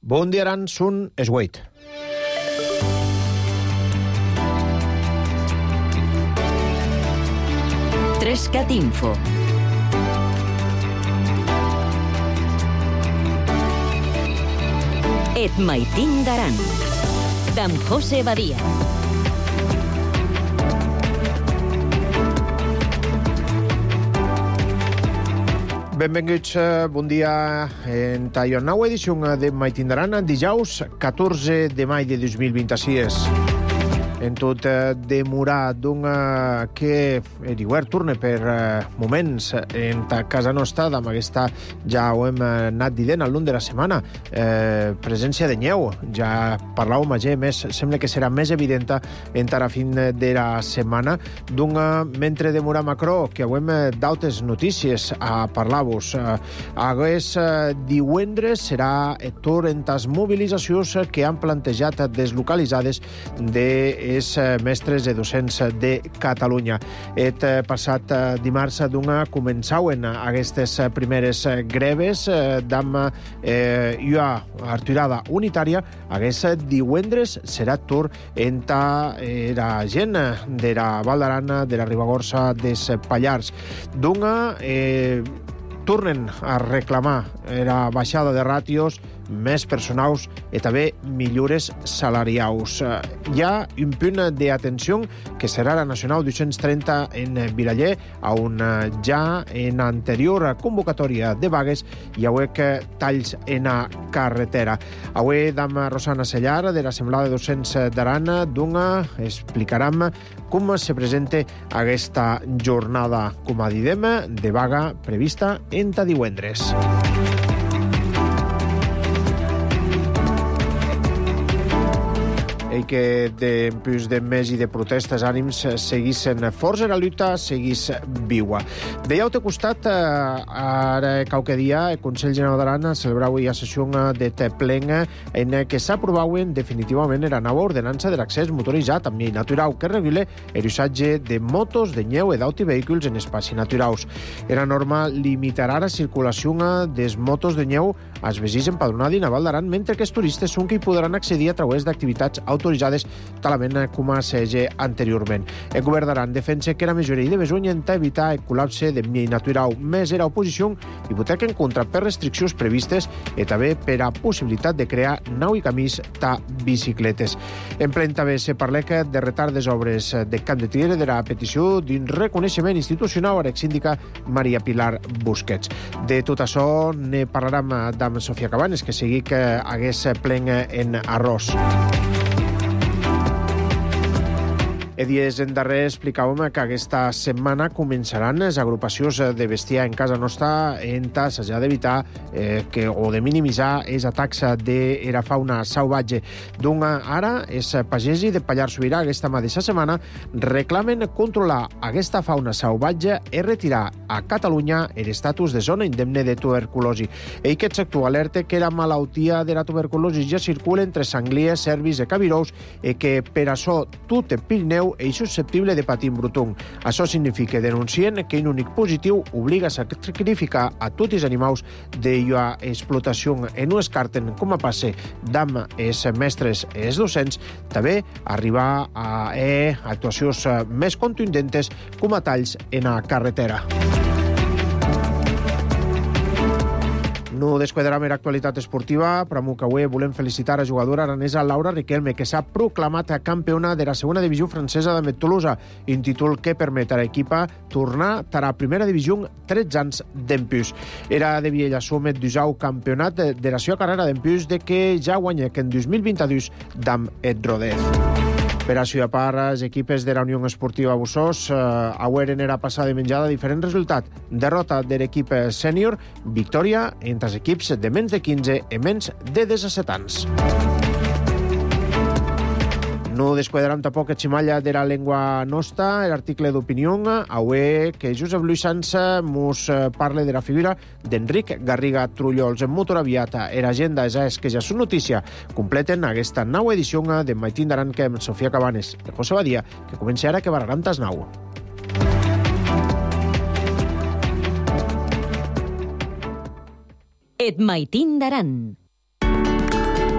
Bon dia, Aran, sun Esgueit. Trescat Info. Et Maitín d'Aran, d'en José Badia. Benvinguts, bon dia en ta nova edició de Maitín d'Aran, dijous 14 de maig de 2026. En tot demorar que Eriguer torna per moments en ta casa nostra, amb aquesta, ja ho hem anat dient al llarg de la setmana, presència de neu. Ja parlàvem ayer, més, sembla que serà més evident encara a fin de la setmana. Mentre demora Macron, que avem d'altres notícies a parlar-vos. Aquest divendres serà torn en les mobilitzacions que han plantejat deslocalitzades de mestres i docents de Catalunya. El passat dimarts començaven aquestes primeres greves d'amb aturada unitària. Aquest divendres serà torn en la gent de la Val d'Aran, de la Ribagorça, dels Pallars. Tornen a reclamar la baixada de ràtios, més personals i també millores salarials. Hi ha un punt d'atenció que serà la Nacional 230 en Vilaller, on ja en anterior convocatòria de vagues hi ha talls en la carretera. Avui, amb Rosana Sellar, de l'Assemblea de Docents d'Aran, explicarem com se presenta aquesta jornada, com a didem, de vaga prevista entre divendres. I que després de mes i de protestes ànims seguissin força, la lluita seguís viua. De l'altre costat, ara qualque dia, el Consell General d'Aran celebrava la sessió de plen en què s'aprovaven definitivament la nova ordenança de l'accés motoritzat amb llei natural que regula l'usatge de motos, de neu i d'altres vehicles en espais naturals. La norma limitarà la circulació dels motos de neu als veïns empadronats a Val d'Aran, mentre que els turistes són que hi podran accedir a través d'activitats autoritzades talament com a seja anteriorment. El govern d'Aran defensa que la mesura de besoin intenta evitar el col·lapse de llei natural, més era oposició hipoteca en contra per restriccions previstes i també per a possibilitat de crear nou i camins de bicicletes. En plen també se parla de retard des obres de Camp de Tir de la petició d'un reconeixement institucional a l'exsíndica Maria Pilar Busquets. De tot això ne parlarem amb Sofia Cabanes, que sigui que hagués plen en arròs. Dies en darrer explicàvem que aquesta setmana començaran les agrupacions de bestiar en casa nostra en tas ja d'evitar o de minimitzar els atacs de la fauna salvatge. Ara, els pagesos de Pallars Sobirà aquesta mateixa setmana reclamen controlar aquesta fauna salvatge i retirar a Catalunya l'estatus de zona indemne de tuberculosi. Aquest sector alerta que la malaltia de la tuberculosi ja circula entre sanglies, cervis i cabirous i que per això tot el Pirineu és susceptible de patir brutong. Això significa, denuncien, que un únic positiu obliga a sacrificar a tots els animals de llur explotació. No descarten, com a passe d'amb els mestres i els docents, també arribar a actuacions més contundentes com a talls en la carretera. No descuidarem l'actualitat esportiva, però amb que avui volem felicitar la jugadora aranesa Laura Riquelme, que s'ha proclamat campiona de la segona divisió francesa de Tolosa, un títol que permet a l'equipa tornar a la primera divisió 13 anys d'empús. Era de Viella Somet d'usau campionat de la seva carrera d'empús de que ja guanya que en 2022 d'amb et Rodez. Per a Ciutat Part, les equipes de la Unió Esportiva Bussós aueren era passada menjada diferents resultats. Derrota de l'equip sènior, victòria entre els equips de menys de 15 i menys de 17 anys. No descuidarem tampoc el ximalla de la llengua nostra, l'article d'opinió, avui que Josep Lluís Sança mos parla de la figura d'Enric Garriga Trullols. En motor aviat, l'agenda és que ja són notícia. Completen aquesta nova edició de Maitín d'Aran que amb Sofia Cabanes i José Badia, que comença ara que bararan tas nau. Et Maitín d'Aran.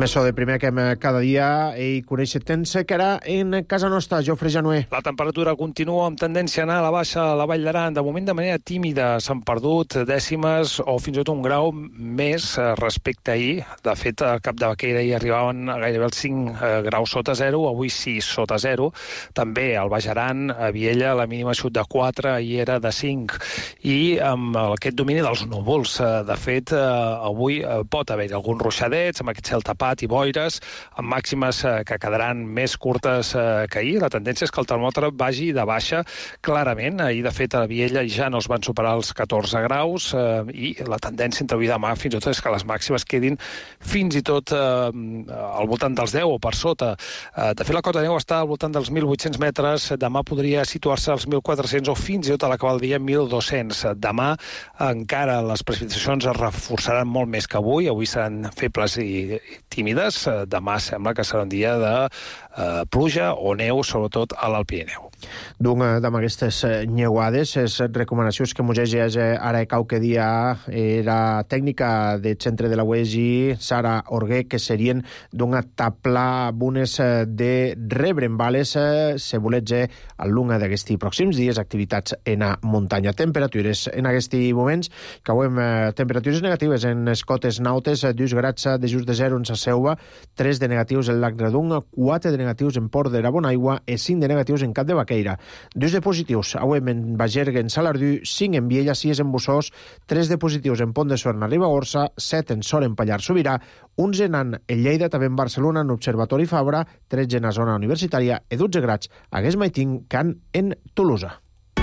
Més de primer que cada dia i conèixer temps que era en casa nostra, Jofre Januer. La temperatura continua amb tendència a anar a la baixa a la Vall d'Aran. De moment de manera tímida s'han perdut dècimes o fins i tot un grau més respecte a ahir. De fet, a Cap de Baquera hi arribaven gairebé els 5 graus sota 0, avui 6 sota 0. També al Baix Aran, a Viella, la mínima ha sigut de 4, ahir era de 5. I amb aquest domini dels núvols, de fet, avui pot haver-hi alguns ruixadets amb aquest cel tapat i boires, amb màximes que quedaran més curtes que ahir. La tendència és que el termòmetre vagi de baixa clarament. Ahir, de fet, a Viella ja no es van superar els 14 graus i la tendència entre avui i demà fins i tot és que les màximes quedin fins i tot al voltant dels 10 o per sota. De fet, la cota de neu està al voltant dels 1.800 metres. Demà podria situar-se als 1.400 o fins i tot a l'acabar el dia 1.200. Demà encara les precipitacions es reforçaran molt més que avui. Avui seran febles i tímides. Demà sembla que serà un dia de pluja o neu, sobretot a l'Alt Pirineu. D'una d'aquestes neuades, les recomanacions que mos llegeix ara qualque dia era tècnica del centre de la UESI, Sara Orgué, que serien d'una tapla bunes de rebre en bales se voletge a l'una d'aquests pròxims dies activitats en a muntanya. Temperatures en aquests moments, que veiem temperatures negatives en les cotes nautes, 2 grads de just de 0 en Sa Selva, 3 de negatius en Lac Redung, 4 de negatius en Port de la Bonaigua i 5 de negatius en Cap de Baqueira. 2 de positius avui en Bagergue, en Salardú, 5 en Viella, 6 en Bussós, 3 de positius en Pont de Suert, en Ribagorça, 7 en Sort, en Pallars Sobirà, 11 en Lleida, també en Barcelona, en Observatori Fabra, 13 en la zona universitària i 12 grads a Guesmaitín, Can, en Tolosa.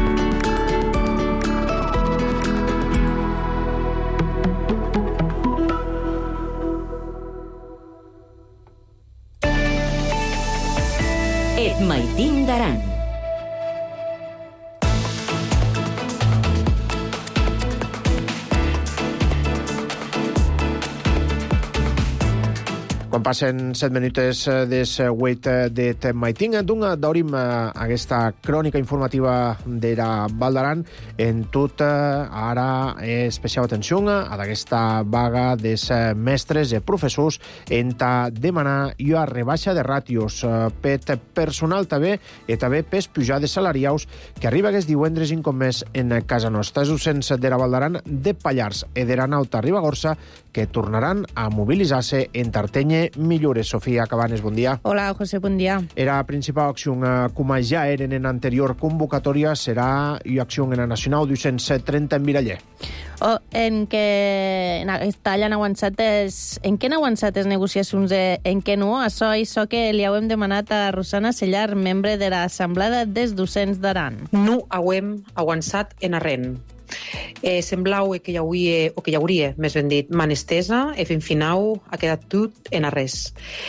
Et Maitín d'Aran. Quan passen 7 minutes des 8 de Maitín, d'obrim aquesta crònica informativa de la Val d'Aran. En tot, ara especial atenció a aquesta vaga dels mestres i professors en demanar una rebaixa de ràtios per personal també i també per pujades salarials que arriba aquest divendres un cop més en casa nostra. Els docents de la Val d'Aran, de Pallars i de Ranauta Ribagorça que tornaran a mobilitzar-se en Tartenya Millores. Sofia Cabanes, bon dia. Hola, José, bon dia. Era la principal acció, com ja eren en anterior convocatòria, serà una acció en la Nacional 230 en Viraller. En què han avançat en què han avançat les negociacions en què no? Això que li hem demanat a Rosana Sellar, membre de l'Assemblea dels Docents d'Aran. No hem avançat en arren. Semblau que hi hauria, més ben dit, man estesa, i fins final ha quedat tot en res.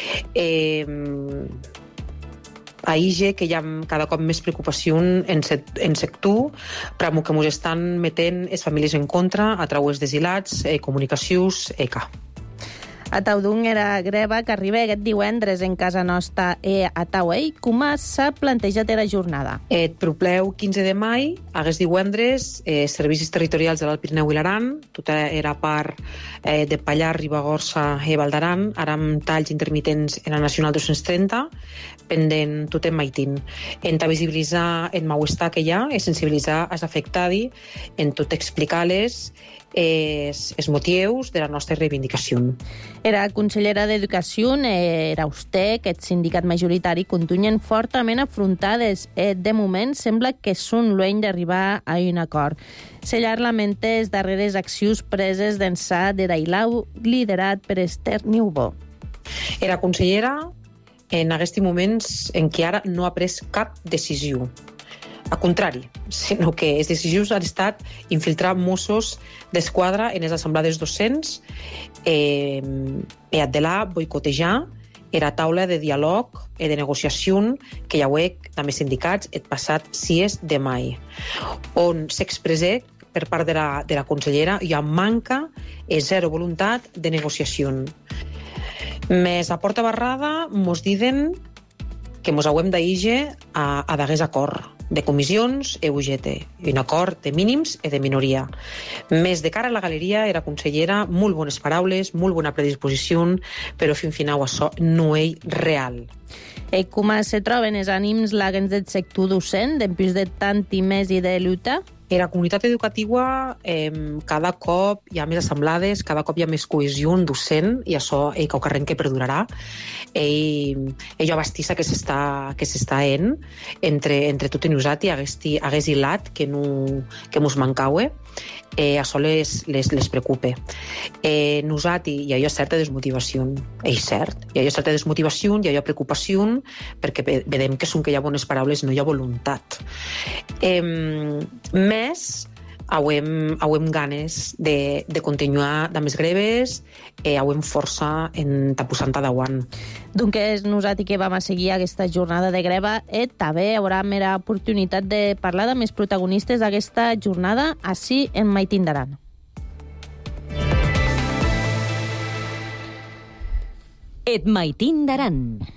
Ahir que hi ha cada cop més preocupació en sector, però que ens estan metent les famílies en contra a través d'exilats, comunicacions, ECA. A Taudung era greva que arriba aquest divendres en casa nostra a Tauei. Com s'ha plantejat la jornada? Et propleu 15 de mai, aquest divendres, servicis territorials de l'Alt Pirineu i l'Aran, tota era part de Pallars, Ribagorça i Val d'Aran, ara amb talls intermitents en la Nacional 230, pendent tot en Maitín. En visibilitzar el malestar que hi ha i sensibilitzar els afectats en tot explicar-les els motius de la nostra reivindicació. Era consellera d'Educació, era vostè, aquest sindicat majoritari, continuen fortament afrontades. De moment, sembla que són lluny d'arribar a un acord. Sellar lamenta les darreres accions preses d'ençà de Dailau, liderat per Esther Niubó. Era consellera en aquests moments en què ara no ha pres cap decisió. Al contrari, sinó que les decisions han estat infiltrar Mossos d'Esquadra en les assemblees docents i de la boicotejar era taula de diàleg i de negociació que hi ha amb els sindicats el passat 6 de mai, on s'expressa per part de la consellera hi ha manca i zero voluntat de negociació. Més a porta barrada mos diuen que mos hauem d'ahir a d'agués acord. de comissions e UGT, un acord de mínims e de minoria. Més de cara a la galeria, era consellera, molt bones paraules, molt bona predisposició, però fin final això no és real. I com se troben els ànims laguens del sector docent, després de tant i més i de lluita? En la comunitat educativa cada cop hi ha més assemblades, cada cop hi ha més cohesió docent i això caucarrem que perdurarà. Ella bastissa que s'està entre tot i nosaltres hagués hilat que mos mancaue. Això les preocupa. Nosaltres hi ha certa desmotivació, és cert. Hi ha certa desmotivació, hi ha preocupació, perquè vedem que són que hi ha bones paraules, no hi ha voluntat. Més, hauem ganes de continuar amb les greves, hauem força en tapusant davant. Doncs nosaltres que vam a seguir aquesta jornada de greva també hi haurà mera oportunitat de parlar amb els protagonistes d'aquesta jornada així en Maitín d'Aran. Et Maitín d'Aran.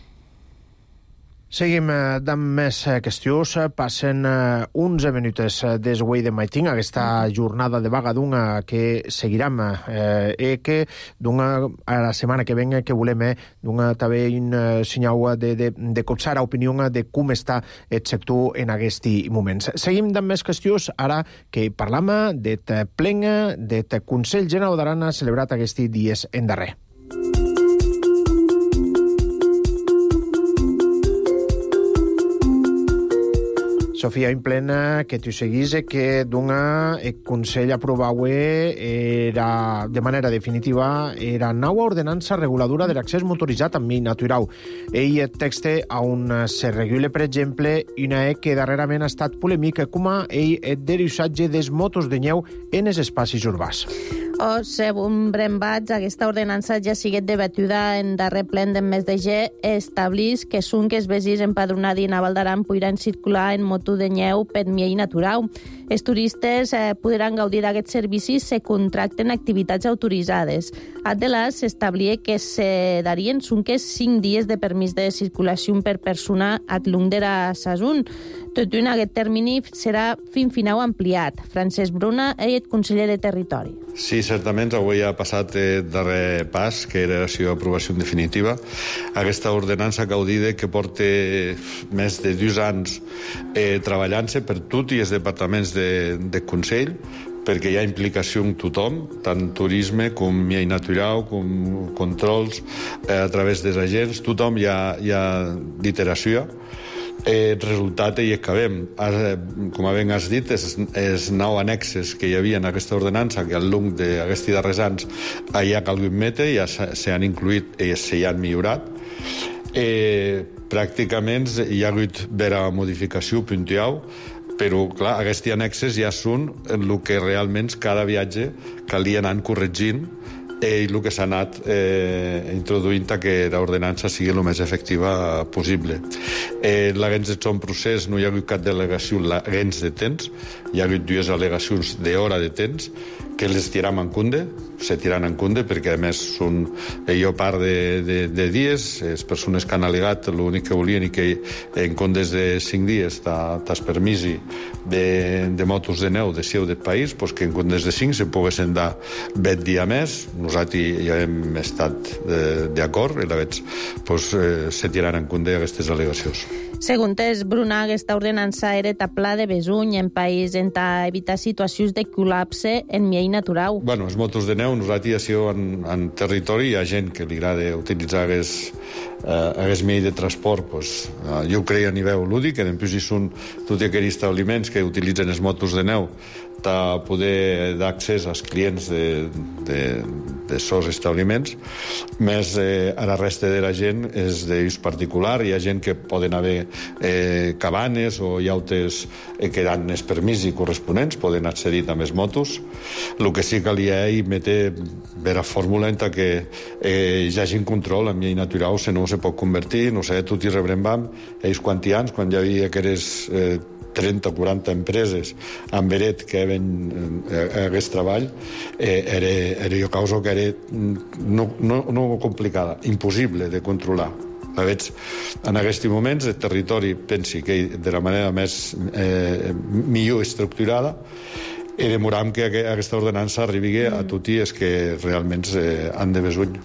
Seguim amb més qüestions. Passen 11 minuts des guai de Maitín, aquesta jornada de vaga d'una que seguirem que a la setmana que venga que volem d'una també un senyal de copsar opinió de com està el sector en aquests moments. Seguim amb més qüestions ara que parlam del plen del Consell General d'Aran celebrat aquests dies en darrer. Sofia, en plena que tu seguís que d'una el Consell aprovau era de manera definitiva era nova ordenança reguladora de l'accés motoritzat amb mi natural. El text on se regula, per exemple, una que darrerament ha estat polèmica com a l'usatge dels motos de neu en els espais urbans. Segons Brembats, aquesta ordenança ja siguet debatuda en darrer plen del mes de gener, establís que són que els veïns empadronats a Naval d'Aran podran circular en moto de neu per miei natural. Els turistes podran gaudir d'aquests servicis si contracten activitats autoritzades. Además, s'establia que se darien 5 dies de permís de circulació per persona ad long de la saison. Tot i aquest termini serà fin final ampliat. Francesc Bruna és el conseller de Territori. Sí, certament, avui ha passat el darrer pas, que era la seva aprovació definitiva. Aquesta ordenança gaudida que porta més de 2 anys treballant-se per tots els departaments de Consell, perquè hi ha implicació en tothom, tant turisme com miei natural, com controls a través dels agents, tothom hi ha d'iteració. El resultat hi acabem. Com ben has dit, els 9 annexes que hi havia en aquesta ordenança, que al llarg d'aquests darrers anys hi ha calgut metre, ja s'han incluït i s'han millorat. Pràcticament hi ha hagut vera modificació puntual, però, clar, aquests annexes ja són el que realment cada viatge calia anar corregint i el que s'ha anat introduint que l'ordenança sigui el més efectiva possible. L'agents de son procés no hi ha hagut cap delegació l'agents de temps, hi ha hagut 2 al·legacions d'hora de temps que les tiram en compte, se tiran en compte perquè a més són part de dies, les persones que han al·legat l'únic que volien i que en comptes de 5 dies t'has permisi de motos de neu de seu del país, que en comptes de 5 se poguessin dar 20 dies més. Nosaltres ja hem estat d'acord i se tiraran en compte aquestes al·legacions. Segons Bruna, aquesta ordenança era taplar de besuny en país en evitar situacions de col·lapse en miei natural. Bueno, els motos de neu, nosaltres en territori hi ha gent que li agrada utilitzar aquest miei de transport. Jo ho creia a nivell lúdic, que després hi són tots aquells establiments que utilitzen els motos de neu per poder dar accés als clients de sos establiments, més a la resta de la gent és d'ús particular. Hi ha gent que poden haver cabanes o llautes que dan els permisos corresponents, poden accedir a les motos. El que sí calia és meter vera fórmula en que hi hagi control en miei natural, si no se pot convertir, no sé, tot i rebrembam, ells quantians, quan hi havia aquelles 30 o 40 empreses amb veret que ven aquest treball, era jo causa que era no complicada, impossible de controlar. La veig en aquests moments, el territori pensi que de la manera millor estructurada i demoram que aquesta ordenança arribi a tots els que realment han de besuny.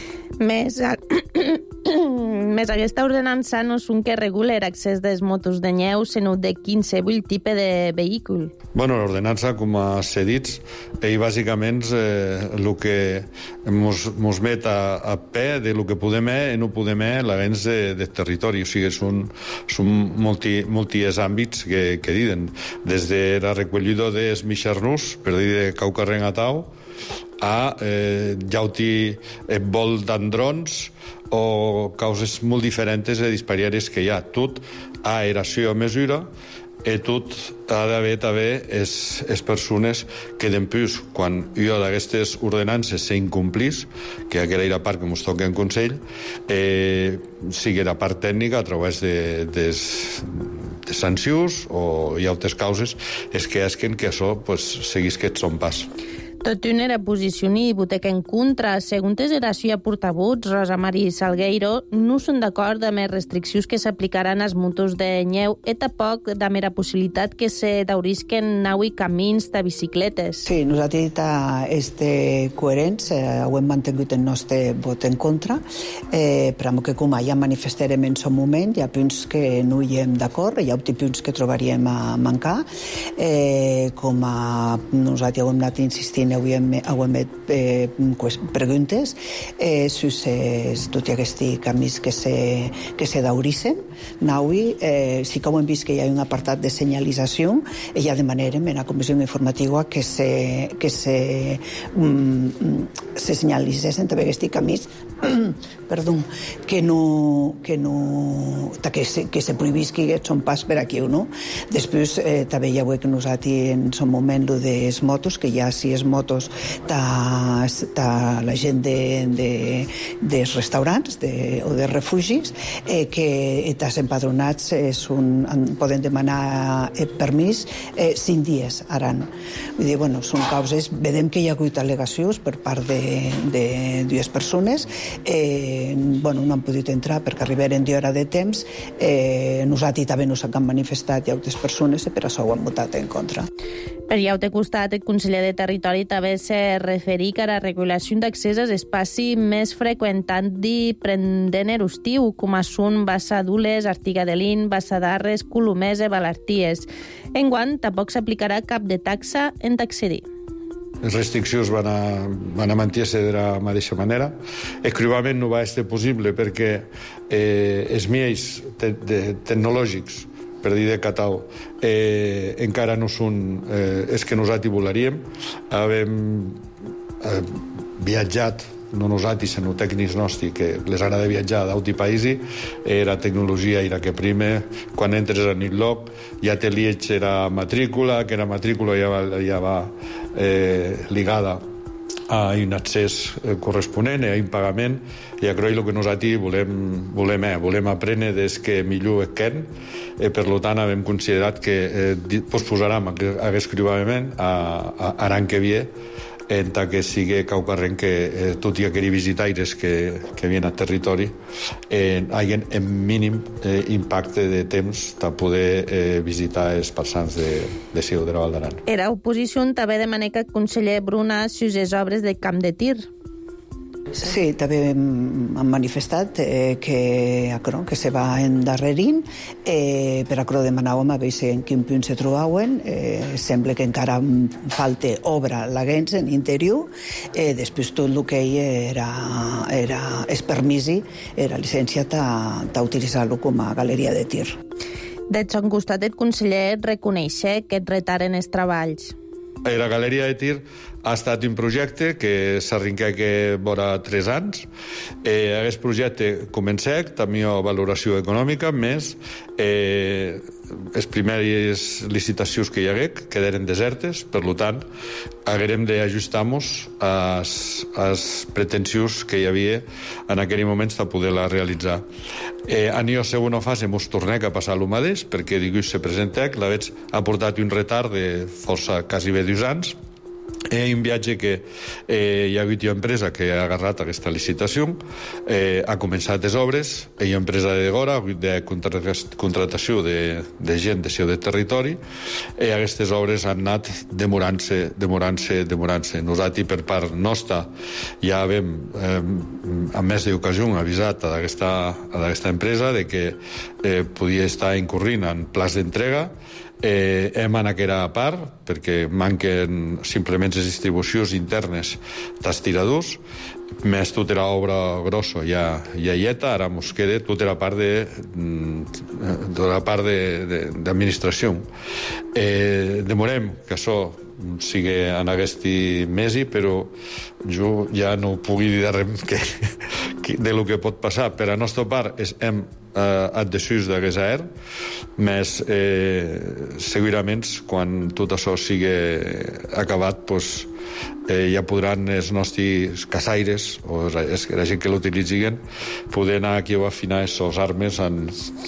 Més aquesta ordenança no és un que regula l'accés dels motos de neu, sinó de qualsevol tipus de vehicle. Bueno, l'ordenança, com s'ha dit, bàsicament el que ens met a peu de lo que podem i no podem l'agents del territori. O sigui, són molts àmbits que diuen, des de la recollida dels mixarnus, per dir de caucarren a tau, a jauti vol d'androns o causes molt diferents i dispariades que hi ha. Tot a aeració a mesura i tot ha d'haver també les persones que d'empús, quan jo d'aquestes ordenances s'incomplís, que aquella era la part que ens toca en Consell, sigui la part tècnica a través de sancions o hi ha altres causes, és que esquen que això seguís que et són pas. Tot un era posicionar i votar en contra. Segons la seva portaveu, Rosa Mari Salgueiro, no són d'acord amb les restriccions que s'aplicaran als motos de neu i tampoc amb la possibilitat que se daurisquen nau i camins de bicicletes. Sí, nosaltres estem coherents, ho hem mantingut el nostre vot en contra, però que com ja manifestarem en aquest moment, hi ha punts que no hi hem d'acord, hi ha punts que trobaríem a mancar, com nosaltres ho hem anat insistint avui hem preguntes sobre tots aquests camins que se daurissen. Avui sí que ho hem vist que hi ha un apartat de senyalització i ja demanem en la comissió informativa que se senyalitzessin també aquests camins que se prohibisqui que són pas per aquí o no. Després també ja ho he que nosaltres en aquest moment lo dels motos, que ja si és motos la gent dels restaurants o de refugis que estan empadronats poden demanar permís 5 dies aran. Vull dir, són causes, vedem que hi ha hagut al·legacions per part de dues persones, no han pogut entrar perquè arribaren d'hora de temps, nosaltres també no s'han manifestat i altres persones, per això ho han votat en contra. Per l'altre costat, el conseller de Territori també se referí a la regulació d'accés als espais més freqüentant i prendent erostiu, com són Bassa d'Ules, Artigadelín, Bassa d'Arres, Colomers i Balarties. Enguany, tampoc s'aplicarà cap de taxa en d'accedir. Les restriccions van a mantenir-se de la mateixa manera. Exclusivament no va ser possible perquè els mitjans tecnològics, per dir de Catau, encara no són els que nosaltres volaríem. Hem viatjat, no nosaltres, sinó tècnics nostres, que les han de viatjar d'altres països, la tecnologia era que primer, quan entres a nit lloc, ja te liets la matrícula, que la matrícula ja va ligada a un accés corresponent, a un pagament, i a creu el que nosaltres volem aprendre des que millor es queden. Per tant, hem considerat que posposarem aquest cribament a l'any que ve, en tant que sigui caucarren que tot i aquells visitaires que vienen al territori hagin en mínim impacte de temps de poder visitar els passants de Seu de la Val d'Aran. Era oposició també de manera que el conseller Bruna sus les obres del camp de tir. Sí, també han manifestat que se va endarrerint, per això demanàvem a veure en quin punt se trobaven. Sembla que encara falta obra l'agents en interior, després tot el que era el permís, era llicència d'utilitzar-lo com a galeria de tir. De son costat, el conseller reconeix que et retaren els treballs. La galeria de tir ha estat un projecte que s'arrenca que vora 3 anys. Aquest projecte comença, també hi ha valoració econòmica, més les primeres licitacions que hi hagué quedaren desertes, per tant, haguérem d'ajustar-nos a les pretensions que hi havia en aquell moment de poder-la realitzar. En la segona fase ens tornem a passar el mateix, perquè dibuix se presenta, la veig ha portat un retard de força quasi bé 2 anys, És un viatge que hi ha hagut una empresa que ha agarrat aquesta licitació, ha començat les obres, hi ha una empresa de Gora, ha hagut de contratació de gent de seu de territori, i aquestes obres han anat demorant-se. Nosaltres, per part nostra, ja vam, en més d'ocasió, avisat a aquesta empresa de que podia estar incorrint en plans d'entrega. Hem anat a part perquè manquen simplement les distribucions internes dels tiradors, més tota l'obra grossa ja hieta, ara mos queda tota la part d'administració. Demorem que això sigui en aquest mes, però jo ja no puc dir de lo que pot passar. Per a nostra part hem adhesions d'aquest aer, més segurament quan tot això sigui acabat ja podran els nostres caçaires o la gent que l'utilitzin poder anar aquí a afinar les armes en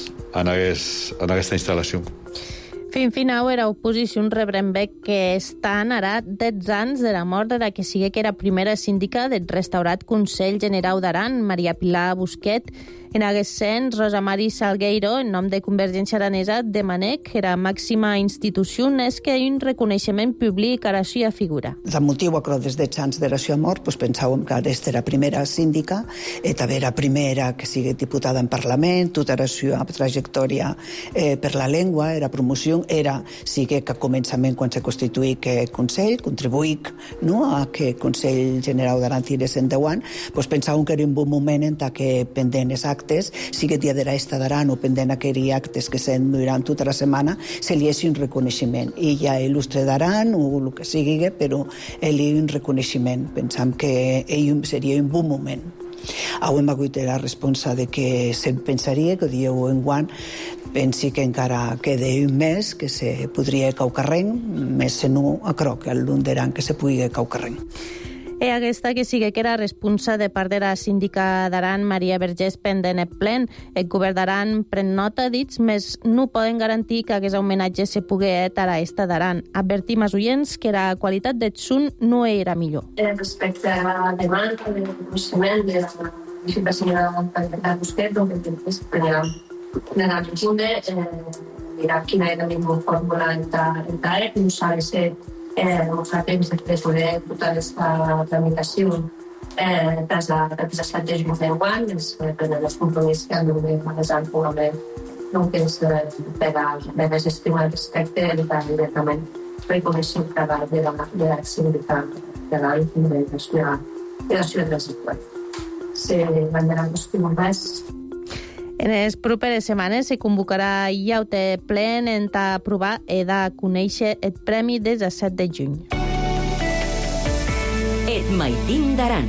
aquesta instal·lació. Fin hau era oposició Rebrenbec que estan ara 10 anys de la mort de la que sigui que era primera síndica del restaurat Consell Generau d'Aran, Maria Pilar Busquet. En aquest sens, Rosa Mari Salgueiro, en nom de Convergència Aranesa, demanec que la màxima institució és que hi ha un reconeixement públic a la seva figura. El motiu acro des de anys de la seva mort, pensàvem que aquesta era primera síndica, i també era primera que sigui diputada en Parlament, tota la seva trajectòria per la llengua, era promoció, era sigui que a començament quan se constituï que Consell, contribuïc a que Consell Generau d'Aran tirés endavant, pensàvem que era un bon moment en què pendent els actes, sigui dia de l'Esta d'Aran o pendent aquells actes que se'n duran tota la setmana, se li és un reconeixement. I ja il·lustre d'Aran o el que sigui, però hi ha un reconeixement. Pensam que seria un bon moment. Hem hagut la responsa de que se'n pensaria, que dieu enguant, pensi que encara queda un mes que se podria caucarrenc, més se no a croc, el l'underan que se pugui caucarrenc. I aquesta que sigui que era responsa de part de la síndica d'Aran, Maria Vergés, pendent el plen. El govern d'Aran pren nota, dits, més no poden garantir que aquest homenatge se pugui a la Esta d'Aran. Advertim als oients que la qualitat del son no era millor. Respecte a la demanda de reconeixement de la visita senyora Pilar Busquet, que és per la responde, mirar quina era la fórmula entre no s'ha de ser fa temps de poder portar aquesta tramitació des de l'estratègia d'enguany, per els compromisos que han de manejar purament el que és de la gestió al respecte directament reconeixent el treball de la síndica de la ciutat de Ciutat. Se vendran els primers. En les properes setmanes se convocarà iaute plen en aprovar i de conèixer el premi des del 7 de juny. Et Maitín d'Aran.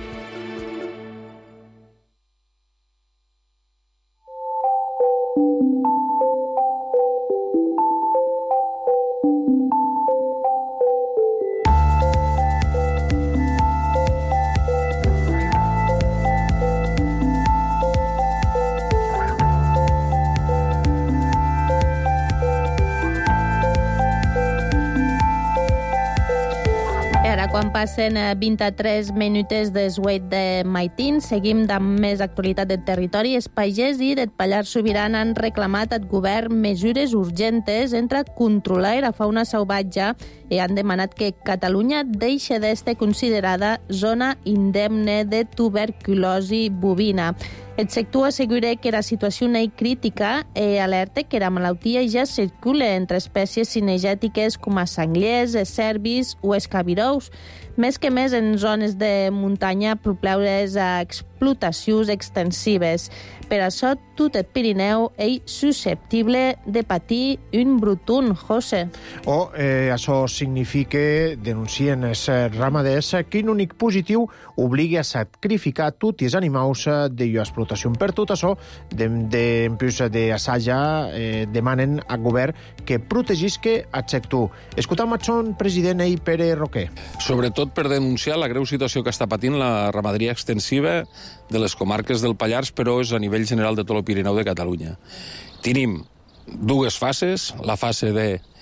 Quan passen 23 minuts des 8 de Maitín, seguim amb més actualitat del territori. Els pagès i del Pallars Sobirà han reclamat al govern mesures urgentes entre controlar la fauna salvatge i han demanat que Catalunya deixi d'estar considerada zona indemne de tuberculosi bovina. El sector assegura que la situació és crítica i alerta que la malaltia ja circula entre espècies cinegètiques com a sanglers, cervis o escabirous, més que més en zones de muntanya properes a explotacions extensives. Per això, tot el Pirineu és susceptible de patir un brutun, José. Això significa, denuncien els ramaders, que un únic positiu obliga a sacrificar tots els animals de llur explotació. Per tot això, en plus d'assaja, demanen al govern que protegisca el sector. Escoltam el son president Pere Roquer. Sobretot per denunciar la greu situació que està patint la ramaderia extensiva de les comarques del Pallars, però és a nivell general de tot el Pirineu de Catalunya. Tenim dues fases, la fase de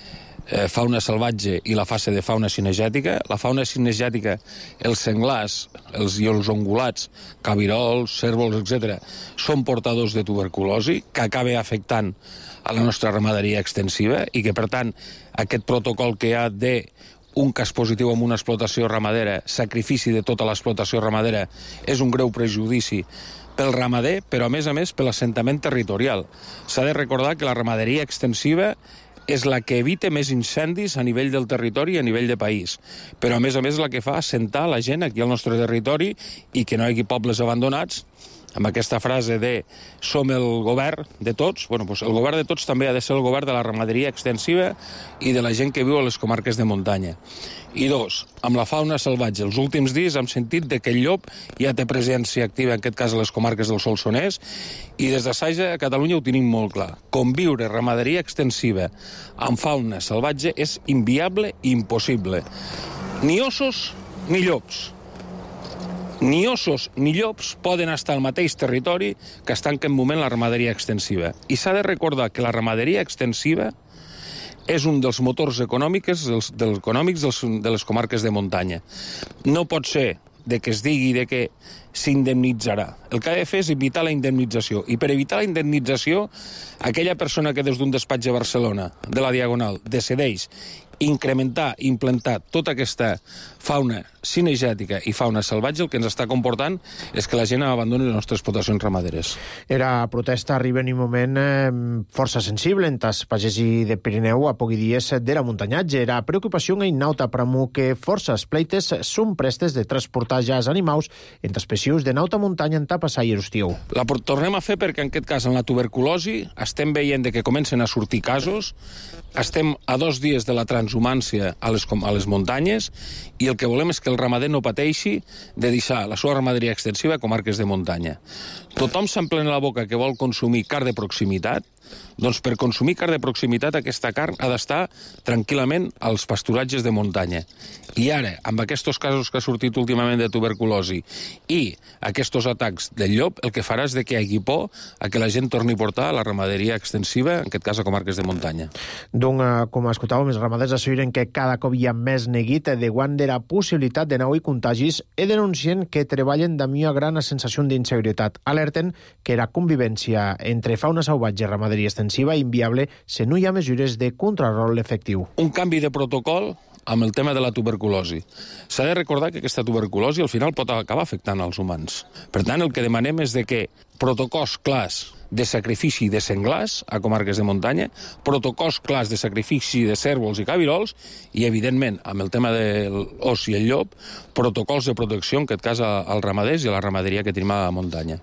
fauna salvatge i la fase de fauna cinegètica. La fauna cinegètica, els senglars i els ungulats, cabirols, cérvols, etc., són portadors de tuberculosi que acaba afectant a la nostra ramaderia extensiva i que, per tant, aquest protocol que hi ha de un cas positiu en una explotació ramadera, sacrifici de tota l'explotació ramadera, és un greu prejudici pel ramader, però a més per l'assentament territorial. S'ha de recordar que la ramaderia extensiva és la que evita més incendis a nivell del territori i a nivell de país. Però, a més la que fa assentar la gent aquí al nostre territori i que no hi hagi pobles abandonats, amb aquesta frase de som el govern de tots. Bueno, doncs el govern de tots també ha de ser el govern de la ramaderia extensiva i de la gent que viu a les comarques de muntanya. I dos, amb la fauna salvatge. Els últims dies hem sentit que el llop ja té presència activa, en aquest cas a les comarques del Solsonès, i des de Saja a Catalunya ho tenim molt clar. Conviure ramaderia extensiva amb fauna salvatge és inviable i impossible. Ni ossos ni llops. Ni ossos ni llops poden estar al mateix territori que està en aquest moment la ramaderia extensiva. I s'ha de recordar que la ramaderia extensiva és un dels motors econòmics de les comarques de muntanya. No pot ser de que es digui de que s'indemnitzarà. El que ha de fer és evitar la indemnització. I per evitar la indemnització, aquella persona que des d'un despatx a Barcelona, de la Diagonal, decideix incrementar, implantar tota aquesta fauna cinegètica i fauna salvatge, el que ens està comportant és que la gent abandoni les nostres explotacions ramaderes. Era protesta arriba en un moment força sensible en tas pagesi de Pirineu a pocs dies de la muntanyatge. Era preocupació en nauta pramu que forces pleites són prestes de transportar ja els animals en especius de nauta muntanya en passar i estiu. La tornem a fer perquè en aquest cas en la tuberculosi estem veient que comencen a sortir casos, estem a 2 dies de la transhumància a les muntanyes i el que volem és que el ramader no pateixi de deixar la seva ramaderia extensiva a comarques de muntanya. Tothom s'emplena la boca que vol consumir carn de proximitat, doncs per consumir carn de proximitat aquesta carn ha d'estar tranquil·lament als pasturatges de muntanya. I ara, amb aquests casos que ha sortit últimament de tuberculosi i aquests atacs del llop, el que farà és que hi hagi por a que la gent torni a portar la ramaderia extensiva, en aquest cas a comarques de muntanya. Donc, com escoltàvem, els ramaders asseguren que cada cop hi ha més neguit de quan de la possibilitat de nou i contagis i denuncien que treballen d'ami a gran sensació d'inseguretat. Alerten que la convivència entre fauna salvatge i ramaderia extensiva inviable si no hi ha mesures de contrarol efectiu. Un canvi de protocol amb el tema de la tuberculosi. S'ha de recordar que aquesta tuberculosi al final pot acabar afectant als humans. Per tant, el que demanem és que protocols clars de sacrifici de senglars a comarques de muntanya, protocols clars de sacrifici de cérvols i cabirols i, evidentment, amb el tema de l'os i el llop, protocols de protecció, en aquest cas, als ramaders i a la ramaderia que tenim a la muntanya.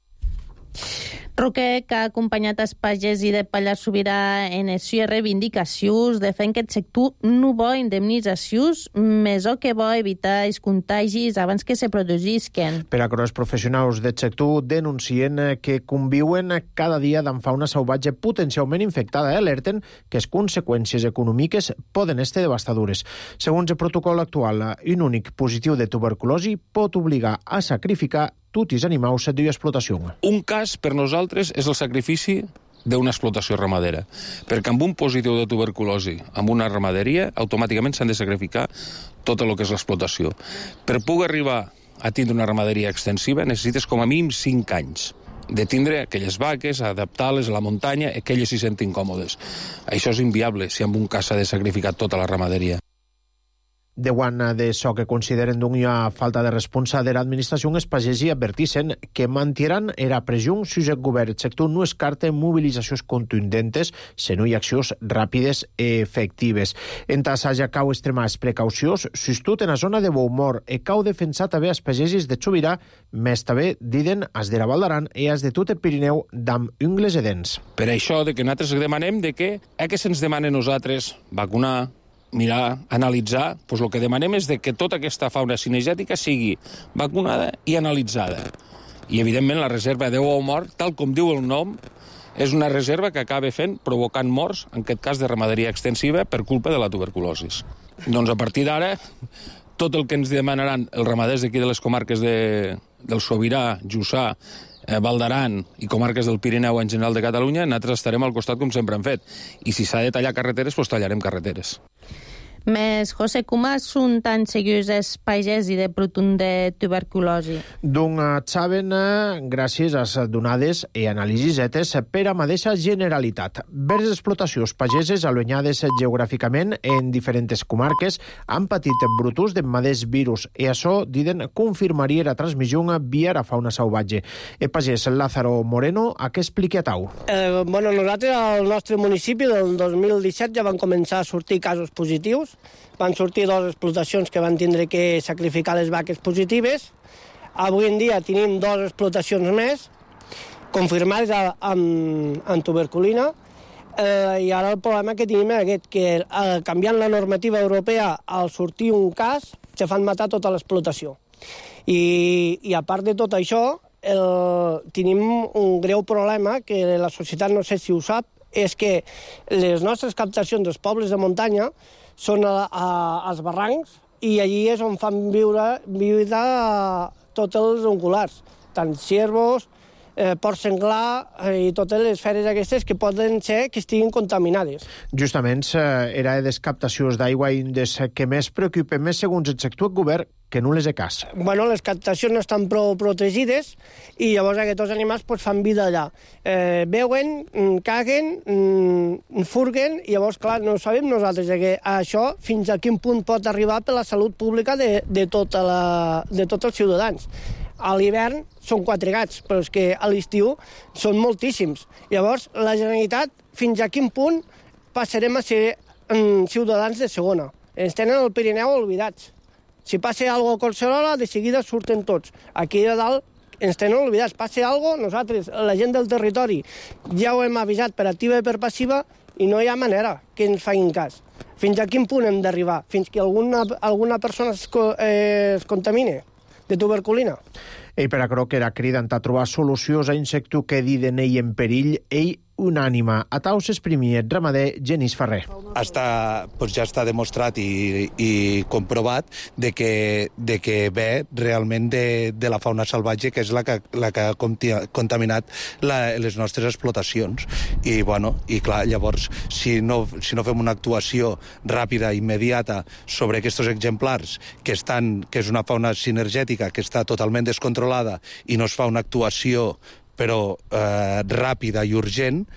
Roque, que ha acompanyat els pagès i de Pallars Sobirà en les sues reivindicacions, defen que el sector no vol indemnitzacions, més o que vol evitar els contagis abans que se produïsquen. Per a que els professionals del sector denuncien que conviuen cada dia amb fauna salvatge potencialment infectada i alerten que les conseqüències econòmiques poden ser devastadores. Segons el protocol actual, un únic positiu de tuberculosi pot obligar a sacrificar tots els animals d'explotació. Un cas per nosaltres és el sacrifici d'una explotació ramadera, perquè amb un positiu de tuberculosi amb una ramaderia automàticament s'han de sacrificar tot el que és l'explotació. Per poder arribar a tindre una ramaderia extensiva necessites com a mínim 5 anys de tindre aquelles vaques, adaptar-les a la muntanya, que elles s'hi sentin còmodes. Això és inviable si amb un cas s'ha de sacrificar tota la ramaderia. De quan d'això que consideren d'una falta de responsa de l'administració, els pagesi advertixen que mantindran era pressió si el govern del sector no descarta mobilitzacions contundentes si no hi ha accions ràpides i efectives. En Tassaja cau extremar les precaucions, sustot en la zona de Boumor, i cau defensar també els pagesis de Sobirà, més també diden els de la Val d'Aran i els de tot el Pirineu d'amb ungles i dents. Per això que nosaltres demanem que se'ns demana nosaltres vacunar, mirar, analitzar, doncs el que demanem és que tota aquesta fauna cinegètica sigui vacunada i analitzada. I, evidentment, la reserva de Boumor, tal com diu el nom, és una reserva que acaba provocant morts, en aquest cas de ramaderia extensiva, per culpa de la tuberculosi. Doncs a partir d'ara, tot el que ens demanaran els ramaders d'aquí de les comarques del Sobirà, Jussà, Val d'Aran i comarques del Pirineu en general de Catalunya, nosaltres estarem al costat com sempre hem fet. I si s'ha de tallar carreteres, doncs tallarem carreteres. Més, José, com són tan seguits els pagesi de protun de tuberculosi? Doncs saben, gràcies a les donades i anàlisis etes per a mateixa generalitat. Vers explotacions pageses allunyades geogràficament en diferents comarques han patit brutus de mateix virus i això, diuen, confirmaria la transmissió via la fauna salvatge. El pagès Lázaro Moreno, a què explica tau? Nosaltres al nostre municipi del 2017 ja van començar a sortir casos positius. Van sortir 2 explotacions que van tindre que sacrificar les vaques positives. Avui en dia tenim 2 explotacions més confirmades amb tuberculina. I ara el problema que tenim és aquest, que canviant la normativa europea, al sortir un cas, se fan matar tota l'explotació. I a part de tot això, tenim un greu problema que la societat, no sé si ho sap, és que les nostres captacions dels pobles de muntanya són als barrancs i allí és on fan viure tots els ungulars, tant ciervos, porc senglar i totes les feres aquestes que poden ser que estiguin contaminades. Justament era de les captacions d'aigua des que més preocupen, més segons el sector govern, que no les de cas. Les captacions no estan prou protegides i llavors aquests animals fan vida allà. Beuen, caguen, furguen i llavors, clar, no sabem nosaltres que això fins a quin punt pot arribar per la salut pública de tots els ciutadans. A l'hivern són 4 gats, però és que a l'estiu són moltíssims. Llavors, la Generalitat, fins a quin punt passarem a ser ciutadans de segona? Ens tenen el Pirineu oblidats. Si passa alguna cosa a Collserola, de seguida surten tots. Aquí de dalt ens tenen oblidats. Passa alguna cosa, nosaltres, la gent del territori, ja ho hem avisat per activa i per passiva i no hi ha manera que ens facin cas. Fins a quin punt hem d'arribar? Fins que alguna persona es contamine de tuberculina. Ell per aquerò que era cridant a trobar solucions a insecto que diden ell en perill, ell unànima. A tau s'exprimia el ramader Genís Ferrer. Ja està demostrat i comprovat de que ve realment de la fauna salvatge, que és la que ha contaminat les nostres explotacions. I clar, llavors, si no fem una actuació ràpida i immediata sobre aquests exemplars, que és una fauna sinergètica que està totalment descontrolada i no es fa una actuació però ràpida i urgent,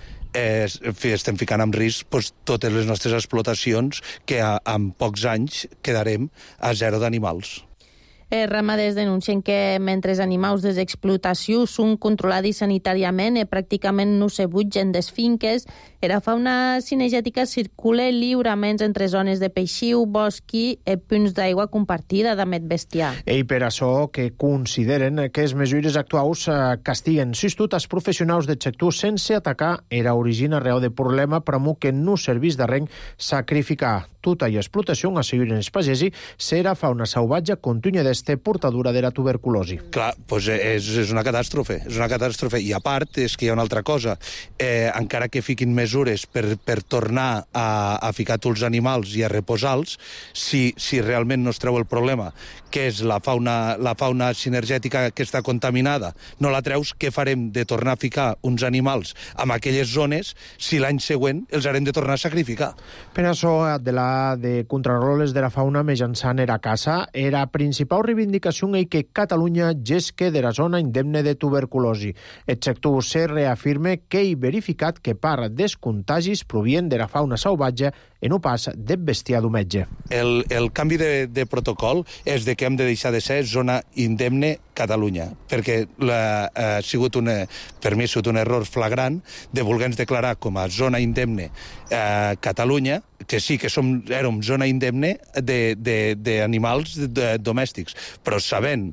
estem ficant en risc totes les nostres explotacions que en pocs anys quedarem a 0 d'animals. Els ramaders denuncien que mentre els animals de l'explotació són controlats sanitàriament i pràcticament no se butgen des finques, la fauna cinegètica circula lliurement entre zones de peixiu, bosc i punts d'aigua compartida d'amet bestiar. I per això que consideren que les mesures actuals castiguen tot els professionals del sector sense atacar l'origen arreu del problema per que no servís de res sacrificar tota l'explotació, asseguren els pagesi, serà fauna salvatge contínua d'este portadura de la tuberculosi. Clar, és una catàstrofe. I a part, és que hi ha una altra cosa. Encara que fiquin mesures per tornar a ficar tots els animals i a reposar-los, si realment no es treu el problema, que és la fauna sinergètica que està contaminada, no la treus, què farem de tornar a ficar uns animals en aquelles zones si l'any següent els haurem de tornar a sacrificar? Per això, de contrarroles de la fauna mitjançant era caça, era principal reivindicació que Catalunya gesque de la zona indemne de tuberculosi. El sector se reafirma que hi verificat que part dels contagis provien de la fauna salvatge i no pas de bestiar dometge. El canvi de protocol és de que hem de deixar de ser zona indemne Catalunya, perquè ha sigut per mi ha sigut un error flagrant de voler-nos declarar com a zona indemne Catalunya, que sí que érem zona indemne d'animals domèstics, però sabent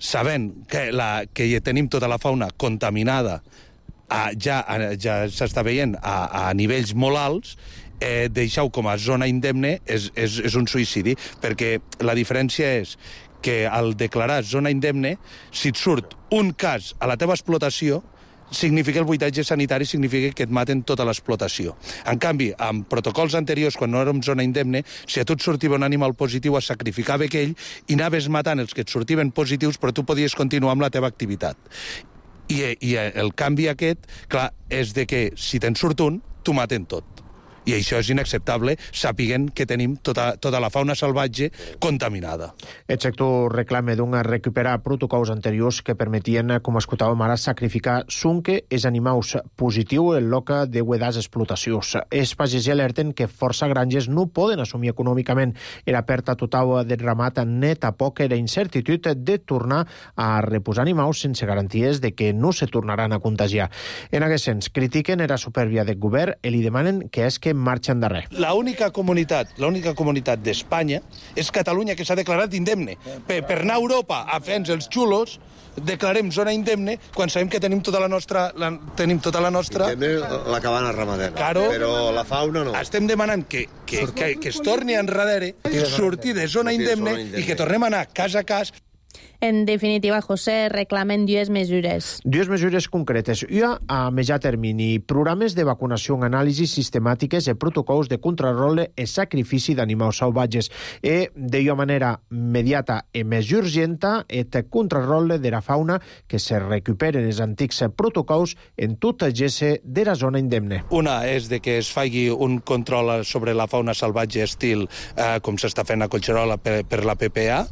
que tenim tota la fauna contaminada, ja s'està veient a nivells molt alts, deixar-ho com a zona indemne és un suïcidi, perquè la diferència és que al declarar zona indemne, si et surt un cas a la teva explotació, significa el buidatge sanitari, significa que et maten tota l'explotació. En canvi, amb protocols anteriors, quan no érem zona indemne, si a tu et sortia un animal positiu, es sacrificava aquell i anaves matant els que et sortiven positius, però tu podies continuar amb la teva activitat. I el canvi aquest, clar, és de que si te'n surt un, t'ho maten tot. I això és inacceptable, sapiguent que tenim tota la fauna salvatge contaminada. El sector reclama recuperar protocols anteriors que permetien, com escoltàvem ara, sacrificar sonque els animals positiu en loca de huedars explotacions. Els pagesos alerten que força granges no poden assumir econòmicament la pèrdua total del ramat net a poc la incertitude de tornar a reposar animals sense garanties de que no se tornaran a contagiar. En aquest sens, critiquen la supèrbia del govern i li demanen que és que marxa endarrer. L'única comunitat d'Espanya és Catalunya, que s'ha declarat indemne. Per anar a Europa a fer-nos els xulos, declarem zona indemne quan sabem que tenim tota la nostra... Indemne la cabana ramadera, claro, però la fauna no. Estem demanant que es torni enrere, sortir de zona indemne i que tornem a anar cas a cas. En definitiva, José, reclamen dues mesures. Dues mesures concretes. Una, a mitjà termini, programes de vacunació, anàlisis sistemàtiques i protocols de contrarrol i sacrifici d'animals salvatges. I, d'una manera immediata i més urgenta, el contrarrol de la fauna que se recuperen els antics protocols en tota gesse de la zona indemne. Una és de que es faci un control sobre la fauna salvatge estil com s'està fent a Collserola per la PPA,